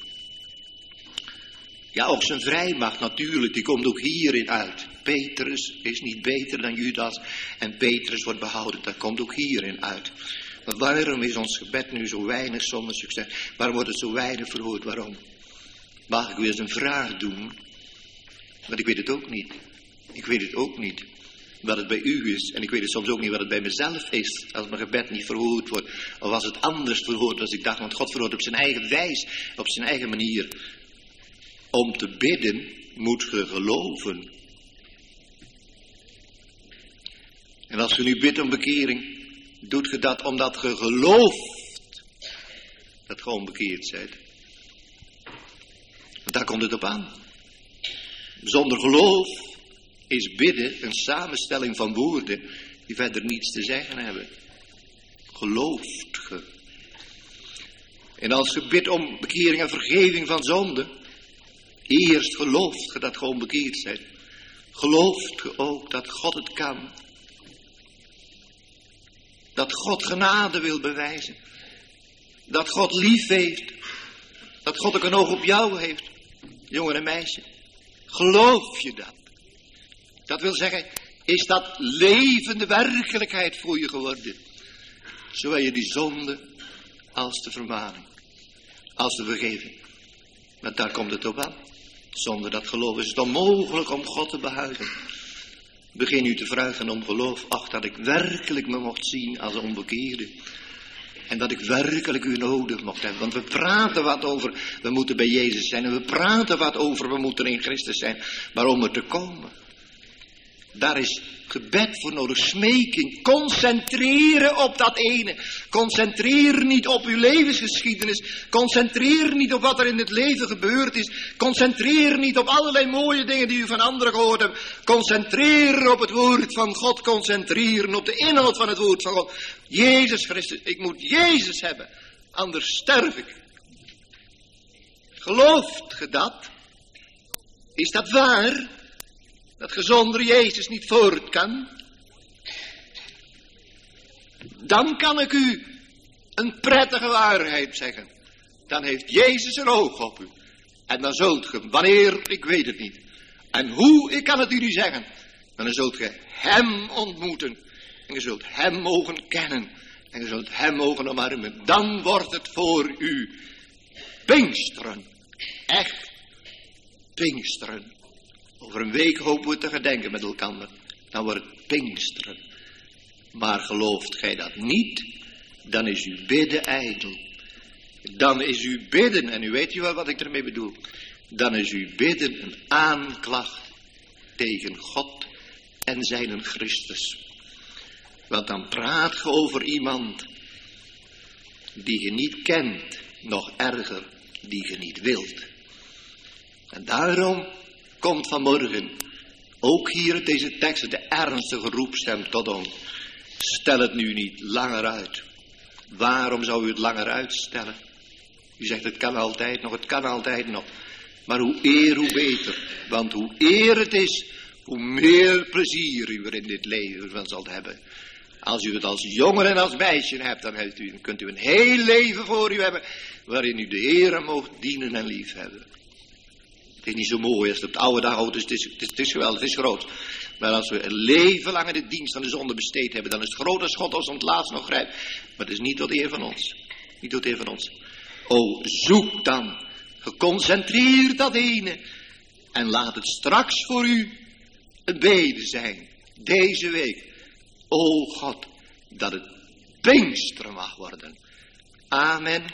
Ja, ook zijn vrijmacht natuurlijk, die komt ook hierin uit. Petrus is niet beter dan Judas en Petrus wordt behouden, dat komt ook hierin uit. Maar waarom is ons gebed nu zo weinig zonder succes? Waarom wordt het zo weinig verhoord? Waarom? Mag ik weer eens een vraag doen? Want ik weet het ook niet. Ik weet het ook niet wat het bij u is. En ik weet het soms ook niet wat het bij mezelf is. Als mijn gebed niet verhoord wordt. Of als het anders verhoord als ik dacht. Want God verhoort op zijn eigen wijs. Op zijn eigen manier. Om te bidden moet je geloven. En als je nu bidt om bekering. Doet je dat omdat je gelooft. Dat je onbekeerd bent. Want daar komt het op aan. Zonder geloof is bidden een samenstelling van woorden die verder niets te zeggen hebben. Gelooft ge. En als je bidt om bekering en vergeving van zonde, eerst gelooft ge dat je onbekeerd bent. Gelooft ge ook dat God het kan. Dat God genade wil bewijzen. Dat God lief heeft. Dat God ook een oog op jou heeft. Jongen en meisje. Geloof je dat? Dat wil zeggen, is dat levende werkelijkheid voor je geworden? Zowel je die zonde als de vermaning. Als de vergeving. Want daar komt het op aan. Zonder dat geloof is het onmogelijk om God te behuizen. Begin u te vragen om geloof. Ach, dat ik werkelijk me mocht zien als onbekeerde. En dat ik werkelijk u nodig mocht hebben. Want we praten wat over, we moeten bij Jezus zijn. En we praten wat over, we moeten in Christus zijn. Maar om er te komen, daar is gebed voor nodig. Smeking. Concentreren op dat ene. Concentreer niet op uw levensgeschiedenis. Concentreer niet op wat er in het leven gebeurd is. Concentreer niet op allerlei mooie dingen die u van anderen gehoord hebt. Concentreer op het woord van God. Concentreren op de inhoud van het woord van God. Jezus Christus. Ik moet Jezus hebben. Anders sterf ik. Gelooft ge dat? Is dat waar? Dat je zonder Jezus niet voort kan. Dan kan ik u een prettige waarheid zeggen. Dan heeft Jezus een oog op u. En dan zult je, wanneer, ik weet het niet. En hoe, ik kan het u niet zeggen. Maar dan zult je hem ontmoeten. En je zult hem mogen kennen. En je zult hem mogen omarmen. Dan wordt het voor u Pinksteren. Echt Pinksteren. Over een week hopen we te gedenken met elkaar. Dan wordt het Pinksteren. Maar gelooft gij dat niet, dan is uw bidden ijdel. Dan is uw bidden, en u weet u wel wat ik ermee bedoel. Dan is uw bidden een aanklacht tegen God en zijn Christus. Want dan praat je over iemand die je niet kent, nog erger, die je niet wilt. En daarom komt vanmorgen ook hier in deze tekst de ernstige roepstem tot ons. Stel het nu niet langer uit. Waarom zou u het langer uitstellen? U zegt het kan altijd nog, het kan altijd nog. Maar hoe eer, hoe beter. Want hoe eer het is, hoe meer plezier u er in dit leven van zult hebben. Als u het als jongen en als meisje hebt, dan heeft u, kunt u een heel leven voor u hebben, waarin u de Heere moogt dienen en lief hebben. Het is niet zo mooi als het op de oude dag houdt, dus het is, het, is, het is geweldig, het is groot. Maar als we een leven lang in de dienst van de zonde besteed hebben, dan is het groot als God ons om het laatst nog grijpt. Maar het is niet tot eer van ons. Niet tot eer van ons. O, zoek dan, geconcentreerd dat ene, en laat het straks voor u een bede zijn, deze week. O God, dat het Pinksteren mag worden. Amen.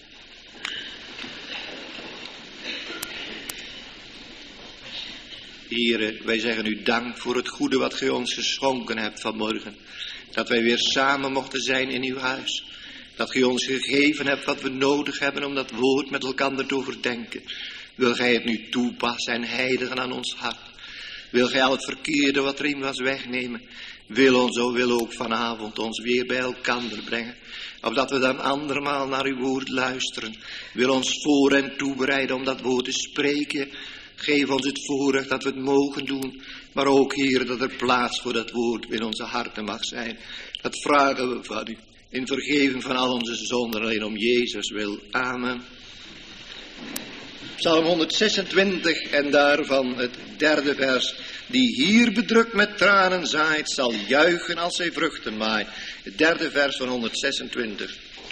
Here, wij zeggen u dank voor het goede wat gij ons geschonken hebt vanmorgen. Dat wij weer samen mochten zijn in uw huis. Dat gij ons gegeven hebt wat we nodig hebben om dat woord met elkaar te overdenken. Wil gij het nu toepassen en heiligen aan ons hart. Wil gij al het verkeerde wat erin was wegnemen. Wil ons, o wil ook vanavond ons weer bij elkaar brengen. Opdat we dan andermaal naar uw woord luisteren. Wil ons voor en toebereiden om dat woord te spreken. Geef ons het voorrecht dat we het mogen doen. Maar ook, Heer, dat er plaats voor dat woord in onze harten mag zijn. Dat vragen we van u. In vergeving van al onze zonden, alleen om Jezus wil. Amen. Psalm honderdzesentwintig en daarvan het derde vers. Die hier bedrukt met tranen zaait, zal juichen als hij vruchten maait. Het derde vers van honderdzesentwintig.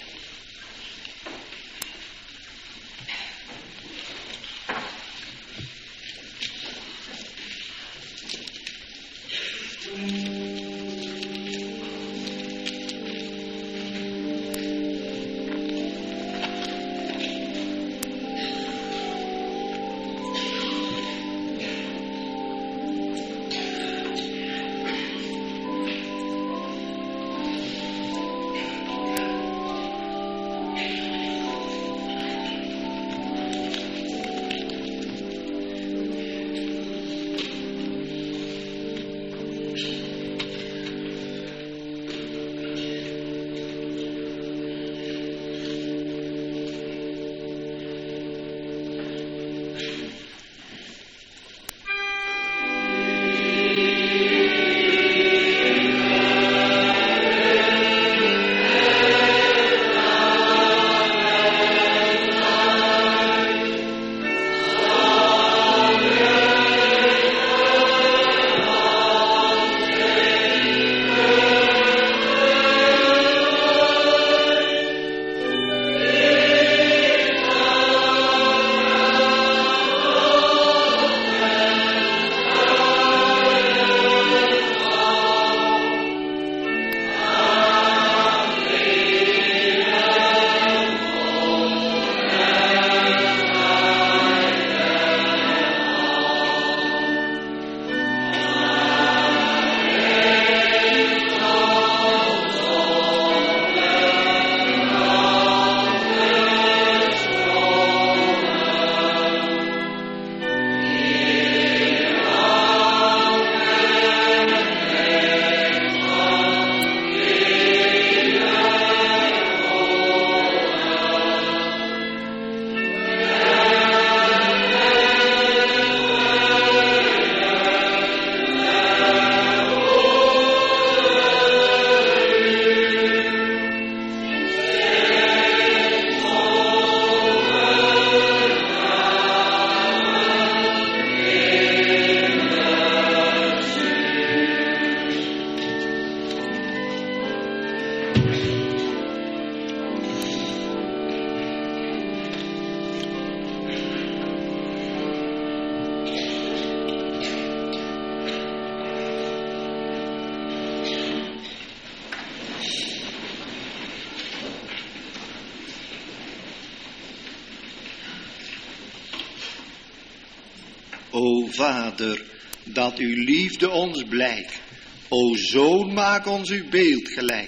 O Vader, dat uw liefde ons blijkt. O Zoon, maak ons uw beeld gelijk.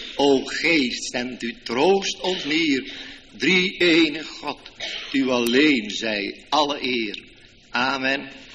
O Geest, zendt uw troost ons neer. Drie enige God, u alleen zij alle eer. Amen.